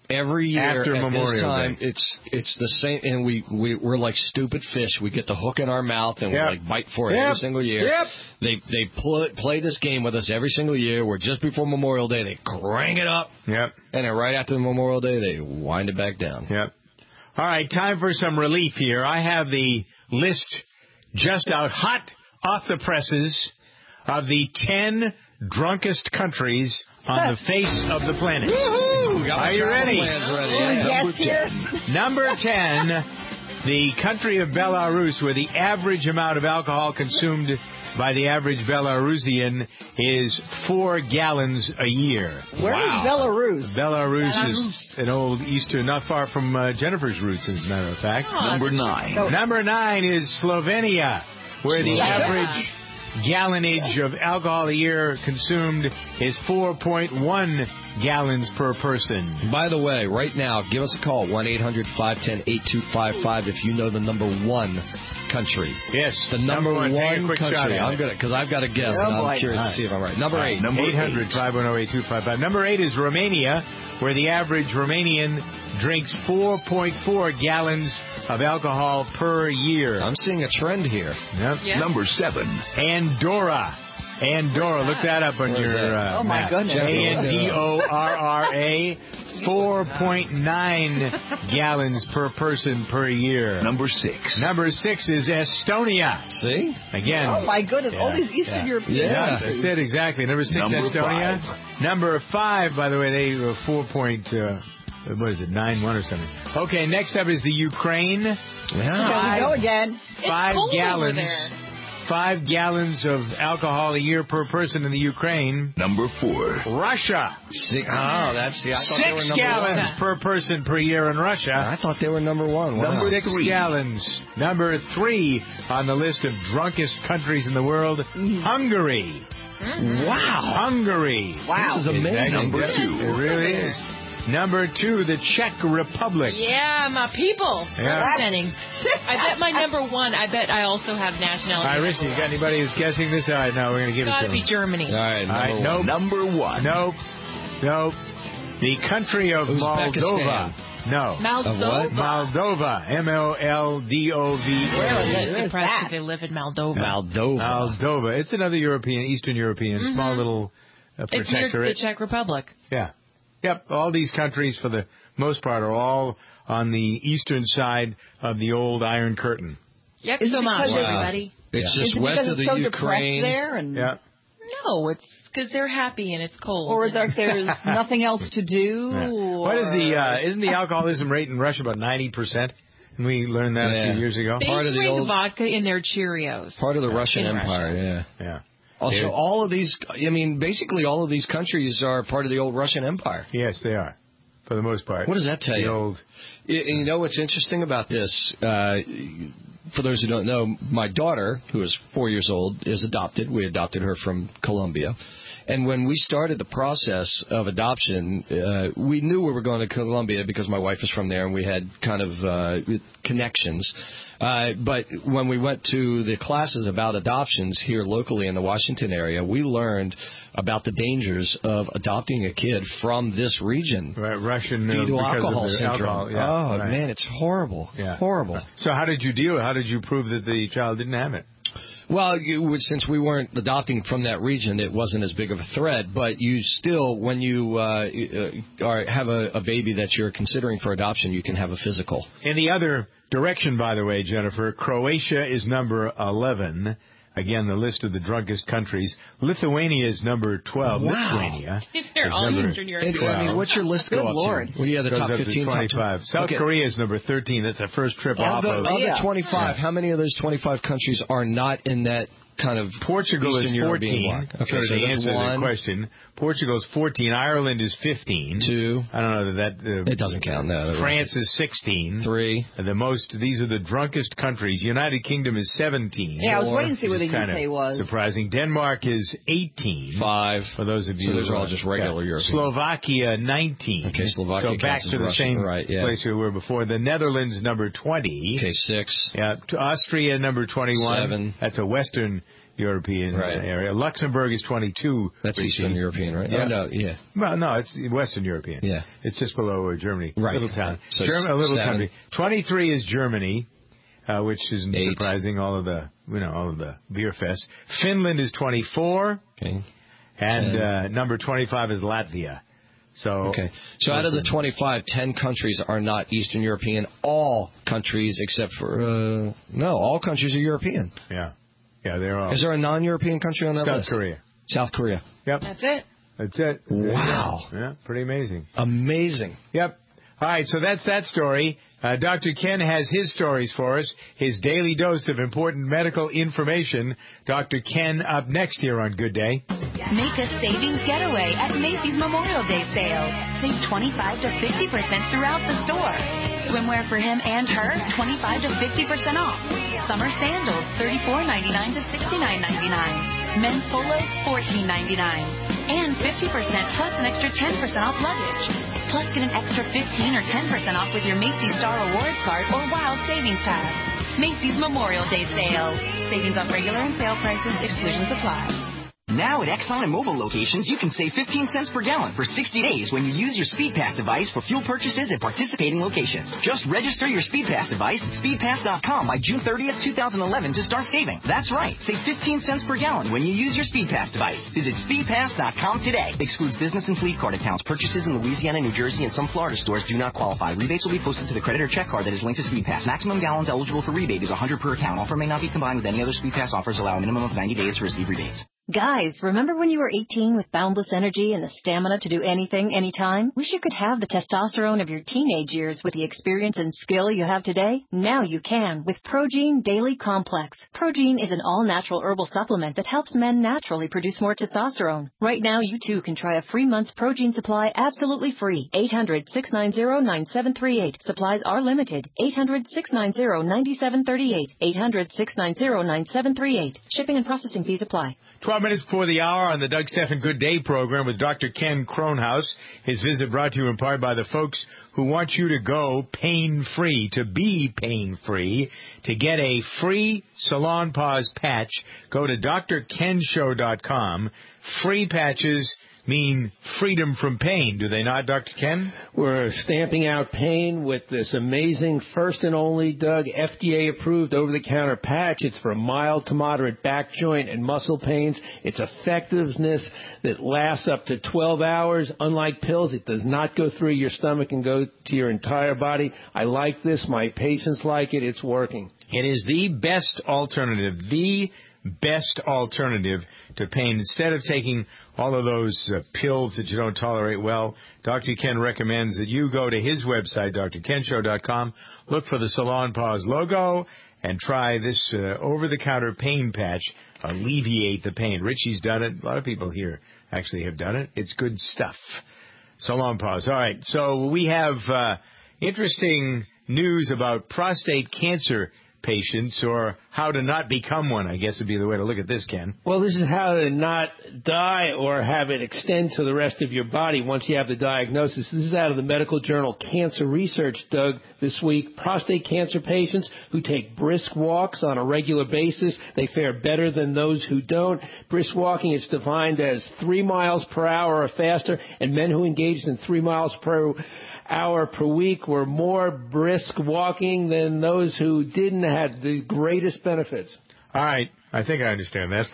Speaker 1: Every year
Speaker 3: After
Speaker 1: at
Speaker 3: Memorial
Speaker 1: this time,
Speaker 3: Day.
Speaker 1: it's it's the same, and we, we we're like stupid fish. We get the hook in our mouth and
Speaker 3: Yep.
Speaker 1: we like bite for it
Speaker 3: Yep.
Speaker 1: every single year.
Speaker 3: Yep.
Speaker 1: They they play, play this game with us every single year. Where just before Memorial Day, they crank it up.
Speaker 3: Yep.
Speaker 1: And then right after the Memorial Day, they wind it back down.
Speaker 3: Yep. All right, time for some relief here. I have the list just out hot off the presses of the ten drunkest countries on the face of the planet.
Speaker 1: Woo-hoo!
Speaker 3: Are you ready?
Speaker 1: ready.
Speaker 3: Number ten. Number ten, the country of Belarus, where the average amount of alcohol consumed by the average Belarusian is four gallons a year.
Speaker 5: Where is
Speaker 3: wow.
Speaker 5: Belarus?
Speaker 3: Belarus,
Speaker 5: Belarus
Speaker 3: is an old eastern, not far from uh, Jennifer's roots, as a matter of fact.
Speaker 5: Oh, Number nine. No.
Speaker 3: Number nine is Slovenia, where the
Speaker 5: Slovenia.
Speaker 3: average gallonage of alcohol a year consumed is four point one gallons per person.
Speaker 1: By the way, right now, give us a call, one eight hundred five one zero eight two five five, if you know the number one country.
Speaker 3: Yes.
Speaker 1: The number,
Speaker 3: number one.
Speaker 1: one
Speaker 3: Take a quick
Speaker 1: country.
Speaker 3: shot at
Speaker 1: I'm
Speaker 3: it.
Speaker 1: good because I've got a guess,
Speaker 3: Oh,
Speaker 1: and I'm
Speaker 3: boy.
Speaker 1: curious
Speaker 3: All
Speaker 1: to see if I'm right. Number
Speaker 3: All
Speaker 1: eight.
Speaker 3: Number eight hundred five one zero eight two five five. Number eight is Romania, where the average Romanian drinks four point four gallons of alcohol per year.
Speaker 1: I'm seeing a trend here.
Speaker 3: Yep.
Speaker 1: Yeah.
Speaker 3: Number seven, Andorra. Andorra, look that up on
Speaker 1: Where's
Speaker 3: your
Speaker 1: that?
Speaker 3: uh,
Speaker 5: Oh, my
Speaker 3: map.
Speaker 5: goodness.
Speaker 3: A N D O R R A, four point nine gallons per person per year.
Speaker 6: Number six.
Speaker 3: Number six is Estonia.
Speaker 1: See?
Speaker 3: Again.
Speaker 5: Oh, my goodness. All these Eastern
Speaker 3: yeah.
Speaker 5: European
Speaker 3: Yeah,
Speaker 5: countries.
Speaker 3: that's it, exactly. Number six,
Speaker 6: Number
Speaker 3: Estonia.
Speaker 6: five.
Speaker 3: Number five, by the way, they were four point, uh, what is it, nine one or something. Okay, next up is the Ukraine.
Speaker 5: Here we go again.
Speaker 3: Five
Speaker 4: cold over
Speaker 3: gallons.
Speaker 4: there.
Speaker 3: Five gallons of alcohol a year per person in the Ukraine.
Speaker 6: Number four.
Speaker 3: Russia.
Speaker 1: Six, oh, that's the. I thought they were
Speaker 3: Six
Speaker 1: number
Speaker 3: gallons
Speaker 1: one.
Speaker 3: per person per year in Russia.
Speaker 1: I thought they were number one. Wow.
Speaker 3: Number Six three. gallons. Number three on the list of drunkest countries in the world, Hungary.
Speaker 1: Wow.
Speaker 3: Hungary.
Speaker 5: Wow.
Speaker 1: This is amazing.
Speaker 6: Number two.
Speaker 3: It really is. Number two, the Czech Republic.
Speaker 4: Yeah, my people.
Speaker 3: Yeah.
Speaker 4: Representing. I bet my number one, I bet I also have nationality.
Speaker 3: All right, Richie, you got anybody who's guessing this? All right, no, we're going to give
Speaker 4: Gotta
Speaker 3: it to
Speaker 4: be
Speaker 3: him.
Speaker 4: Germany.
Speaker 1: All right,
Speaker 3: All right, nope.
Speaker 6: Number one.
Speaker 3: Nope. Nope. The country of Moldova. No.
Speaker 4: Moldova?
Speaker 3: Moldova. M O L D O V A.
Speaker 4: Well, I'm
Speaker 5: Where
Speaker 4: just
Speaker 5: is
Speaker 4: impressed
Speaker 5: that?
Speaker 4: that they live in Moldova.
Speaker 1: Moldova.
Speaker 3: Moldova. It's another European, Eastern European,
Speaker 4: Mhm.
Speaker 3: small little uh,
Speaker 4: It's near the
Speaker 3: protectorate.
Speaker 4: Czech Republic.
Speaker 3: Yeah. Yep. All these countries, for the most part, are all on the eastern side of the old Iron Curtain.
Speaker 4: Yep,
Speaker 5: Is it
Speaker 4: so much,
Speaker 5: because of-
Speaker 4: everybody.
Speaker 1: It's
Speaker 5: Is
Speaker 1: just
Speaker 5: it
Speaker 1: west
Speaker 5: because
Speaker 1: of the
Speaker 5: it's so
Speaker 1: Ukraine.
Speaker 5: depressed there, and
Speaker 3: Yeah.
Speaker 4: No, it's because they're happy and it's cold.
Speaker 5: or like there's nothing else to do?
Speaker 3: Yeah.
Speaker 5: Or...
Speaker 3: What is the, uh, isn't the alcoholism rate in Russia about ninety percent? And we learned that a
Speaker 1: Yeah.
Speaker 3: few years ago.
Speaker 4: They
Speaker 1: part of the
Speaker 4: drink
Speaker 1: old-
Speaker 4: vodka in their Cheerios.
Speaker 1: Part of the Russian
Speaker 4: In
Speaker 1: Empire,
Speaker 4: Russia.
Speaker 1: yeah.
Speaker 3: Yeah.
Speaker 1: Also,
Speaker 3: They're-
Speaker 1: all of these, I mean, basically all of these countries are part of the old Russian Empire.
Speaker 3: Yes, they are, for the most part.
Speaker 1: What does that tell
Speaker 3: the
Speaker 1: you?
Speaker 3: Old,
Speaker 1: Y- And you know what's interesting about this? Uh, for those who don't know, my daughter, who is four years old, is adopted. We adopted her from Colombia. And when we started the process of adoption, uh, we knew we were going to Colombia because my wife is from there and we had kind of uh, connections. Uh, but when we went to the classes about adoptions here locally in the Washington area, we learned about the dangers of adopting a kid from this region.
Speaker 3: right, Russian uh,
Speaker 1: Fetal
Speaker 3: because
Speaker 1: alcohol
Speaker 3: of the
Speaker 1: syndrome.
Speaker 3: alcohol. Yeah,
Speaker 1: oh,
Speaker 3: right.
Speaker 1: man, it's horrible.
Speaker 3: Yeah.
Speaker 1: Horrible.
Speaker 3: So how did you deal? How did you prove that the child didn't have it?
Speaker 1: Well, you, would- since we weren't adopting from that region, it wasn't as big of a threat. But you still, when you uh, uh, are, have a, a baby that you're considering for adoption, you can have a physical.
Speaker 3: In the other direction, by the way, Jennifer, Croatia is number eleven. Again, the list of the drunkest countries. Lithuania is number twelve.
Speaker 1: Wow.
Speaker 3: Lithuania.
Speaker 4: They're
Speaker 3: is
Speaker 4: all
Speaker 3: number
Speaker 4: Eastern Europe.
Speaker 1: And, I mean, what's your list
Speaker 5: Good
Speaker 1: go up
Speaker 5: Lord.
Speaker 1: to? What do you have, the
Speaker 3: Goes
Speaker 1: top
Speaker 3: up to
Speaker 1: fifteen? top
Speaker 3: twenty-five.
Speaker 1: twenty?
Speaker 3: South
Speaker 1: Okay.
Speaker 3: Korea is number thirteen. That's the first trip
Speaker 1: Of
Speaker 3: off
Speaker 1: the,
Speaker 3: of.
Speaker 1: of the
Speaker 5: Yeah.
Speaker 1: twenty-five, how many of those twenty-five countries are not in that kind of
Speaker 3: Portugal
Speaker 1: Eastern
Speaker 3: is
Speaker 1: European
Speaker 3: fourteen.
Speaker 1: bloc? Okay,
Speaker 3: so
Speaker 1: so
Speaker 3: to
Speaker 1: there's
Speaker 3: answer
Speaker 1: one,
Speaker 3: the question, Portugal is fourteen. Ireland is fifteen.
Speaker 1: two.
Speaker 3: I don't know that that. Uh,
Speaker 1: It doesn't count. No.
Speaker 3: France is sixteen.
Speaker 1: Three.
Speaker 3: And the most. These are the drunkest countries. United Kingdom is seventeen.
Speaker 5: Yeah, I was waiting to see
Speaker 3: Which
Speaker 5: where
Speaker 3: is
Speaker 5: the U
Speaker 3: kind
Speaker 5: K
Speaker 3: of
Speaker 5: was.
Speaker 3: Surprising. Denmark is eighteen.
Speaker 1: Five.
Speaker 3: For those of you.
Speaker 1: So those are
Speaker 3: who
Speaker 1: all just regular
Speaker 3: yeah.
Speaker 1: European.
Speaker 3: Slovakia nineteen.
Speaker 1: Okay, Slovakia
Speaker 3: So back
Speaker 1: counts as
Speaker 3: to the
Speaker 1: Russian,
Speaker 3: same
Speaker 1: right, yeah.
Speaker 3: place we were before. The Netherlands number twenty.
Speaker 1: Okay, six.
Speaker 3: Yeah. To Austria number twenty-one.
Speaker 1: Seven.
Speaker 3: That's a Western European
Speaker 1: Right.
Speaker 3: area. Luxembourg is twenty-two.
Speaker 1: That's
Speaker 3: Richie.
Speaker 1: Eastern European, right?
Speaker 3: Yeah.
Speaker 1: Oh, no, yeah.
Speaker 3: Well, no, it's Western European.
Speaker 1: Yeah.
Speaker 3: It's just below uh, Germany.
Speaker 1: Right.
Speaker 3: Little town.
Speaker 1: So
Speaker 3: Germany, a little
Speaker 1: seven.
Speaker 3: country. twenty-three is Germany, uh, which isn't
Speaker 1: Eight.
Speaker 3: surprising. All of the, you know, all of the beer fest. Finland is twenty-four.
Speaker 1: Okay.
Speaker 3: And
Speaker 1: Ten.
Speaker 3: uh, number twenty-five is Latvia. So
Speaker 1: Okay. So out of the twenty-five, ten countries are not Eastern European. All countries except for, uh, no, all countries are European.
Speaker 3: Yeah. Yeah, they're all.
Speaker 1: Is there a non-European country on that
Speaker 3: South
Speaker 1: list?
Speaker 3: Korea.
Speaker 1: South Korea.
Speaker 3: Yep.
Speaker 4: That's it.
Speaker 3: That's it.
Speaker 1: Wow.
Speaker 3: Yeah, pretty amazing.
Speaker 1: Amazing.
Speaker 3: Yep. All right, so that's that story. Uh, Doctor Ken has his stories for us, his daily dose of important medical information. Doctor Ken up next here on Good Day.
Speaker 6: Make a savings getaway at Macy's Memorial Day sale. Save twenty-five to fifty percent throughout the store. Swimwear for him and her, twenty-five to fifty percent off. Summer sandals, thirty-four ninety-nine to sixty-nine ninety-nine. Men's polos, fourteen ninety-nine. And fifty percent plus an extra ten percent off luggage. Plus get an extra fifteen or ten percent off with your Macy's Star Rewards card or Wild Savings Pass. Macy's Memorial Day sale. Savings off regular and sale prices. Exclusions apply.
Speaker 11: Now at Exxon and Mobil locations, you can save fifteen cents per gallon for sixty days when you use your SpeedPass device for fuel purchases at participating locations. Just register your SpeedPass device at speed pass dot com by June thirtieth, twenty eleven to start saving. That's right. Save fifteen cents per gallon when you use your SpeedPass device. Visit speed pass dot com today. Excludes business and fleet card accounts. Purchases in Louisiana, New Jersey, and some Florida stores do not qualify. Rebates will be posted to the credit or check card that is linked to SpeedPass. Maximum gallons eligible for rebate is one hundred per account. Offer may not be combined with any other SpeedPass offers. Allow a minimum of ninety days to receive rebates.
Speaker 9: Guys, remember when you were eighteen with boundless energy and the stamina to do anything, anytime? Wish you could have the testosterone of your teenage years with the experience and skill you have today? Now you can with Progene Daily Complex. Progene is an all-natural herbal supplement that helps men naturally produce more testosterone. Right now, you too can try a free month's Progene supply absolutely free. eight hundred, six nine zero, nine seven three eight. Supplies are limited. eight hundred, six nine zero, nine seven three eight. eight hundred, six nine zero, nine seven three eight. Shipping and processing fees apply.
Speaker 3: twelve minutes before the hour on the Doug Stephan Good Day program with Doctor Ken Kronhaus. His visit brought to you in part by the folks who want you to go pain-free, to be pain-free. To get a free Salon Pause patch, go to D R ken show dot com. Free patches mean freedom from pain, do they not, Doctor Ken?
Speaker 10: We're stamping out pain with this amazing first and only, Doug, F D A-approved over-the-counter patch. It's for mild to moderate back joint and muscle pains. Its effectiveness that lasts up to twelve hours. Unlike pills, it does not go through your stomach and go to your entire body. I like this. My patients like it. It's working.
Speaker 3: It is the best alternative, the best alternative to pain. Instead of taking all of those uh, pills that you don't tolerate well, Doctor Ken recommends that you go to his website, D R ken show dot com, look for the Salon Pause logo, and try this uh, over-the-counter pain patch. Alleviate the pain. Richie's done it. A lot of people here actually have done it. It's good stuff. Salon Pause. All right, so we have uh, interesting news about prostate cancer patients, or how to not become one, I guess would be the way to look at this, Ken.
Speaker 10: Well, this is how to not die or have it extend to the rest of your body once you have the diagnosis. This is out of the medical journal Cancer Research, Doug, this week. Prostate cancer patients who take brisk walks on a regular basis, they fare better than those who don't. Brisk walking is defined as three miles per hour or faster, and men who engaged in three miles per hour per week were more brisk walking than those who didn't have the greatest benefits.
Speaker 3: All right. I think I understand that.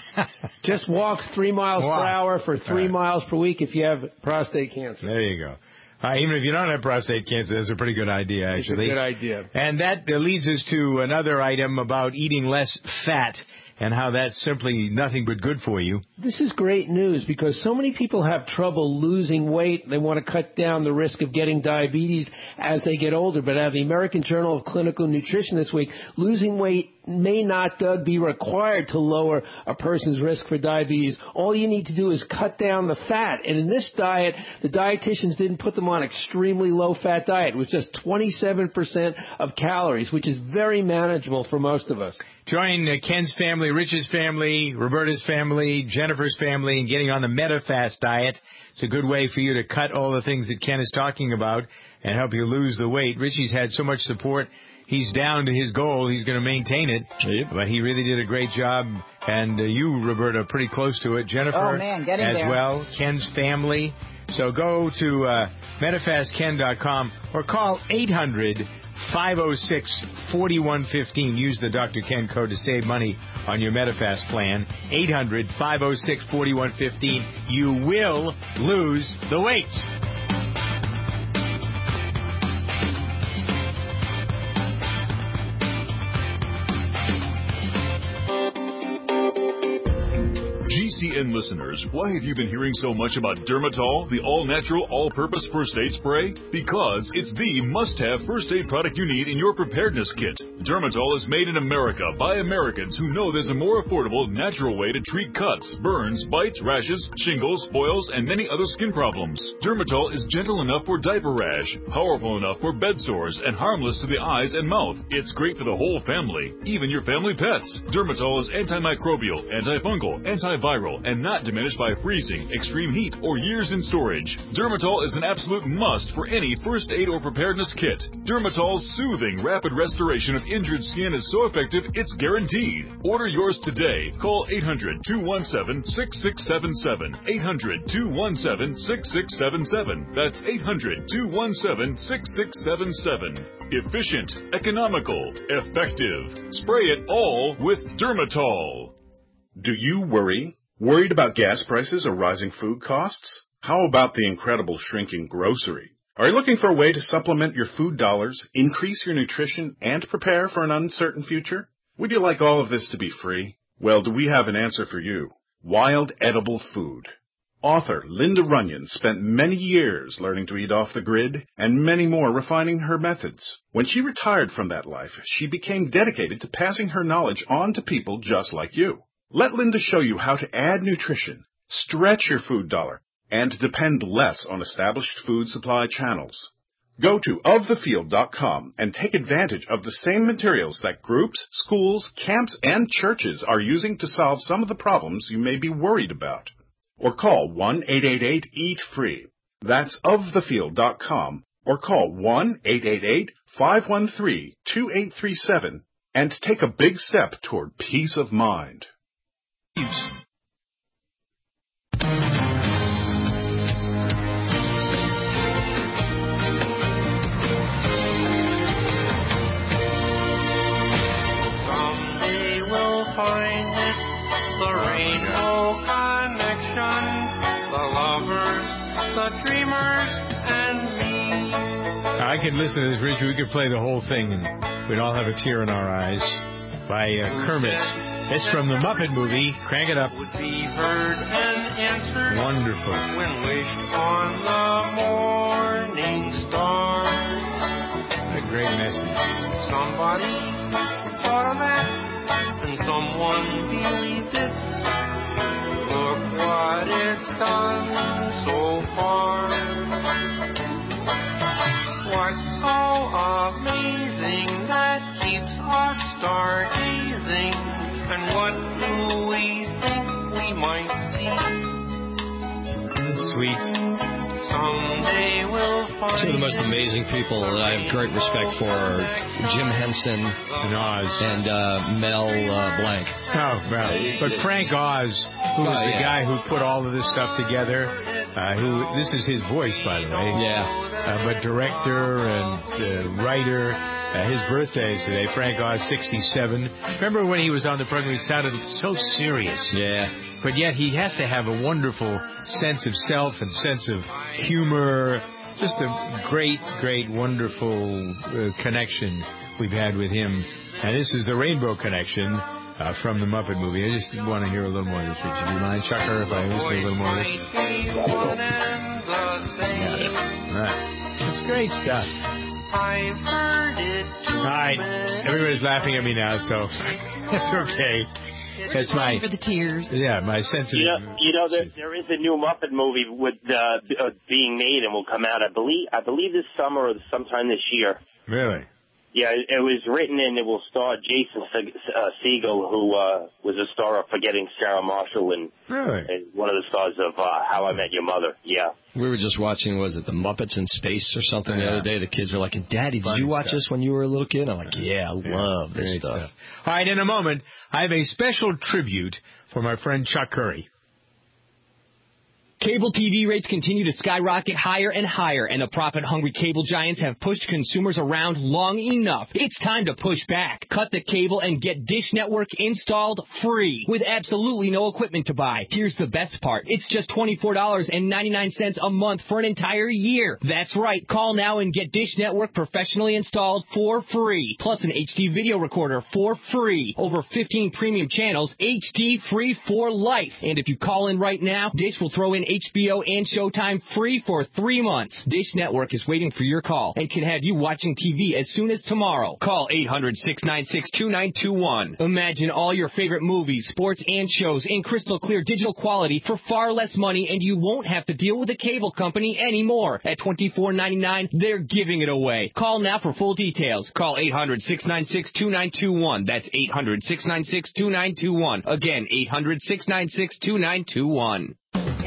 Speaker 10: Just walk three miles
Speaker 3: Wow.
Speaker 10: per hour for three
Speaker 3: Right.
Speaker 10: miles per week if you have prostate cancer.
Speaker 3: There you go. Uh, even if you don't have prostate cancer, that's a pretty good idea, actually.
Speaker 10: It's a good idea.
Speaker 3: And that uh, leads us to another item about eating less fat and how that's simply nothing but good for you.
Speaker 10: This is great news because so many people have trouble losing weight. They want to cut down the risk of getting diabetes as they get older. But out of the American Journal of Clinical Nutrition this week, losing weight may not, Doug, be required to lower a person's risk for diabetes. All you need to do is cut down the fat. And in this diet, the dietitians didn't put them on extremely low-fat diet. It was just twenty-seven percent of calories, which is very manageable for most of us.
Speaker 3: Join uh, Ken's family, Rich's family, Roberta's family, Jennifer's family in getting on the MetaFast diet. It's a good way for you to cut all the things that Ken is talking about and help you lose the weight. Richie's had so much support he's down to his goal. He's going to maintain it. Yep. But he really did a great job. And uh, you, Roberta, are pretty close to it. Jennifer,
Speaker 5: oh, man, getting
Speaker 3: as
Speaker 5: there.
Speaker 3: well. Ken's family. So go to uh, Medifast Ken dot com or call eight hundred, five oh six, four one one five. Use the Doctor Ken code to save money on your Medifast plan. eight hundred, five oh six, four one one five. You will lose the weight.
Speaker 14: G C N listeners, why have you been hearing so much about Dermatol, the all-natural, all-purpose first aid spray? Because it's the must-have first aid product you need in your preparedness kit. Dermatol is made in America by Americans who know there's a more affordable, natural way to treat cuts, burns, bites, rashes, shingles, boils, and many other skin problems. Dermatol is gentle enough for diaper rash, powerful enough for bed sores, and harmless to the eyes and mouth. It's great for the whole family, even your family pets. Dermatol is antimicrobial, antifungal, antiviral, and not diminished by freezing, extreme heat, or years in storage. Dermatol is an absolute must for any first aid or preparedness kit. Dermatol's soothing, rapid restoration of injured skin is so effective, it's guaranteed. Order yours today. Call eight hundred, two one seven, six six seven seven. eight hundred, two one seven, six six seven seven. That's eight hundred, two one seven, six six seven seven. Efficient, economical, effective. Spray it all with Dermatol.
Speaker 12: Do you worry? Worried about gas prices or rising food costs? How about the incredible shrinking grocery? Are you looking for a way to supplement your food dollars, increase your nutrition, and prepare for an uncertain future? Would you like all of this to be free? Well, do we have an answer for you? Wild Edible Food. Author Linda Runyon spent many years learning to eat off the grid and many more refining her methods. When she retired from that life, she became dedicated to passing her knowledge on to people just like you. Let Linda show you how to add nutrition, stretch your food dollar, and depend less on established food supply channels. Go to of the field dot com and take advantage of the same materials that groups, schools, camps, and churches are using to solve some of the problems you may be worried about. Or call one eight eight eight, eat free. That's of the field dot com or call one eight eight eight, five one three, two eight three seven and take a big step toward peace of mind.
Speaker 15: Someday we'll find it, the Rainbow Connection, the lovers, the dreamers, and me.
Speaker 3: I could listen to this, Richard. We could play the whole thing, and we'd all have a tear in our eyes. By uh, Kermit. It's from the Muppet movie. Crank it up.
Speaker 15: Would be heard and answered.
Speaker 3: Wonderful.
Speaker 15: When wished on the morning star.
Speaker 3: A great message.
Speaker 15: Somebody thought of that, and someone believed it. Look what it's done so far. What's so amazing that keeps us stargazing? And what do we think we might see?
Speaker 3: Sweet.
Speaker 15: Someday we'll find.
Speaker 1: Two of the most amazing people that I have great respect for are Jim Henson and Oz and uh, Mel uh, Blanc.
Speaker 3: Oh, well. But Frank Oz, who was
Speaker 1: oh,
Speaker 3: the
Speaker 1: yeah.
Speaker 3: guy who put all of this stuff together, uh, who this is his voice, by the way.
Speaker 1: Yeah.
Speaker 3: Uh, but director and uh, writer. Uh, his birthday is today. Frank Oz, sixty-seven. Remember when he was on the program, he sounded so serious.
Speaker 1: Yeah.
Speaker 3: But yet he has to have a wonderful sense of self and sense of humor. Just a great, great, wonderful uh, connection we've had with him. And this is the Rainbow Connection uh, from the Muppet movie. I just want to hear a little more of this, Richard. Do you mind, Chucker, if I listen to a little more of this? Got it. All right. It's great stuff.
Speaker 15: I've heard it too.
Speaker 3: All right. Everybody's laughing at me now, so that's okay. That's my
Speaker 4: for the tears.
Speaker 3: Yeah, my sensitive.
Speaker 16: You know, you know there, there is a new Muppet movie with uh, uh, being made and will come out. I believe I believe this summer or sometime this year.
Speaker 3: Really?
Speaker 16: Yeah, it, it was written and it will star Jason Se- uh, Segel, who uh, was a star of Forgetting Sarah Marshall and,
Speaker 3: really?
Speaker 16: and one of the stars of uh, How I Met Your Mother. Yeah.
Speaker 1: We were just watching, was it The Muppets in Space or something
Speaker 3: Yeah.
Speaker 1: the other day? The kids were like, Daddy, did
Speaker 3: Funny
Speaker 1: you watch
Speaker 3: stuff.
Speaker 1: this when you were a little kid? I'm like, yeah, I
Speaker 3: Yeah,
Speaker 1: love this
Speaker 3: great
Speaker 1: stuff.
Speaker 3: stuff. All right, in a moment, I have a special tribute for my friend Chuck Curry.
Speaker 17: Cable T V rates continue to skyrocket higher and higher, and the profit-hungry cable giants have pushed consumers around long enough. It's time to push back. Cut the cable and get Dish Network installed free with absolutely no equipment to buy. Here's the best part. It's just twenty-four dollars and ninety-nine cents a month for an entire year. That's right. Call now and get Dish Network professionally installed for free. Plus an H D video recorder for free. Over fifteen premium channels, H D free for life. And if you call in right now, Dish will throw in H B O and Showtime free for three months. Dish Network is waiting for your call and can have you watching T V as soon as tomorrow. Call eight hundred, six nine six, two nine two one. Imagine all your favorite movies, sports, and shows in crystal clear digital quality for far less money, and you won't have to deal with a cable company anymore. At twenty-four ninety-nine, they're giving it away. Call now for full details. Call eight hundred, six nine six, two nine two one. That's eight hundred, six nine six, two nine two one. Again, eight hundred, six nine six, two nine two one.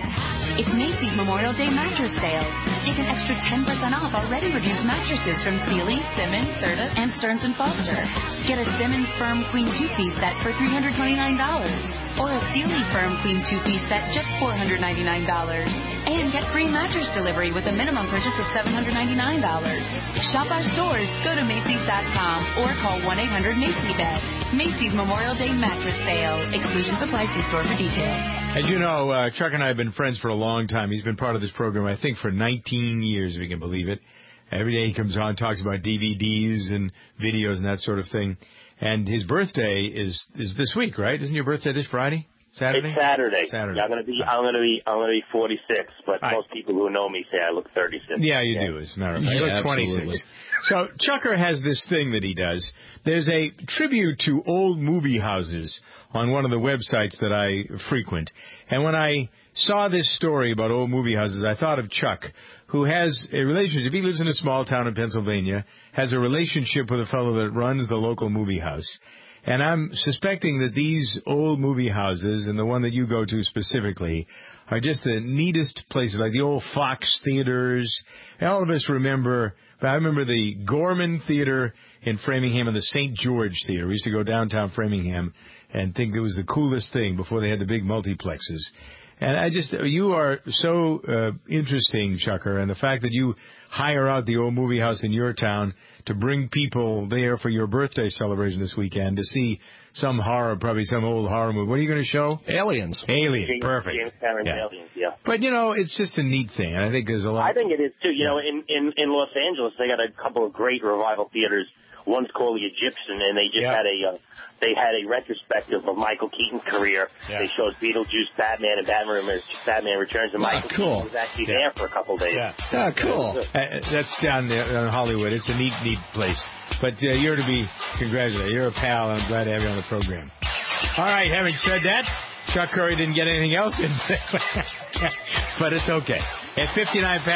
Speaker 6: It's Macy's Memorial Day mattress sale. Get an extra ten percent off already reduced mattresses from Sealy, Simmons, Serta, and Stearns and Foster. Get a Simmons Firm Queen two-piece set for three hundred twenty-nine dollars. Or a Sealy Firm Queen two-piece set just four hundred ninety-nine dollars. And get free mattress delivery with a minimum purchase of seven hundred ninety-nine dollars. Shop our stores, go to Macy's dot com, or call one eight hundred Macy Bed. Macy's Memorial Day mattress sale. Exclusions apply. See store for details.
Speaker 3: As you know, uh, Chuck and I have been friends for a long time. He's been part of this program, I think, for nineteen years, if you can believe it. Every day he comes on, talks about D V Ds and videos and that sort of thing. And his birthday is is this week, right? Isn't your birthday this Friday? Saturday?
Speaker 16: It's Saturday.
Speaker 3: Saturday.
Speaker 16: Yeah, I'm gonna be I'm gonna be I'm gonna be forty-six, but
Speaker 3: I,
Speaker 16: most people who know me say I look thirty-six.
Speaker 3: Yeah, you
Speaker 16: yeah.
Speaker 3: do, as a matter of fact.
Speaker 1: Yeah,
Speaker 3: You look
Speaker 1: absolutely.
Speaker 3: twenty-six. So Chucker has this thing that he does. There's a tribute to old movie houses on one of the websites that I frequent. And when I saw this story about old movie houses, I thought of Chuck, who has a relationship. He lives in a small town in Pennsylvania, has a relationship with a fellow that runs the local movie house. And I'm suspecting that these old movie houses, and the one that you go to specifically, are just the neatest places, like the old Fox theaters. All of us remember, I remember the Gorman Theater in Framingham and the Saint George Theater. We used to go downtown Framingham and think it was the coolest thing before they had the big multiplexes. And I just, you are so uh, interesting, Chucker, and the fact that you hire out the old movie house in your town to bring people there for your birthday celebration this weekend to see some horror, probably some old horror movie. What are you going to show?
Speaker 1: Aliens.
Speaker 3: Aliens,
Speaker 16: James,
Speaker 3: perfect.
Speaker 16: James Cameron's
Speaker 3: Yeah.
Speaker 16: Aliens, yeah.
Speaker 3: But, you know, it's just a neat thing, and I think there's a lot.
Speaker 16: I think it is, too. You know, in, in, in Los Angeles, they got a couple of great revival theaters. One's called the Egyptian, and they just
Speaker 3: Yeah.
Speaker 16: had a uh, they had a retrospective of Michael Keaton's career.
Speaker 3: Yeah.
Speaker 16: They showed Beetlejuice, Batman, and Batman, Batman Returns, and
Speaker 3: Ah,
Speaker 16: Michael
Speaker 3: cool.
Speaker 16: Keaton was actually
Speaker 3: Yeah.
Speaker 16: there for a couple of days.
Speaker 3: Yeah.
Speaker 1: Ah, cool.
Speaker 3: Uh, that's down there in Hollywood. It's a neat, neat place. But uh, you're to be congratulated. You're a pal, and I'm glad to have you on the program. All right, having said that, Chuck Curry didn't get anything else in, but it's okay. At fifty-nine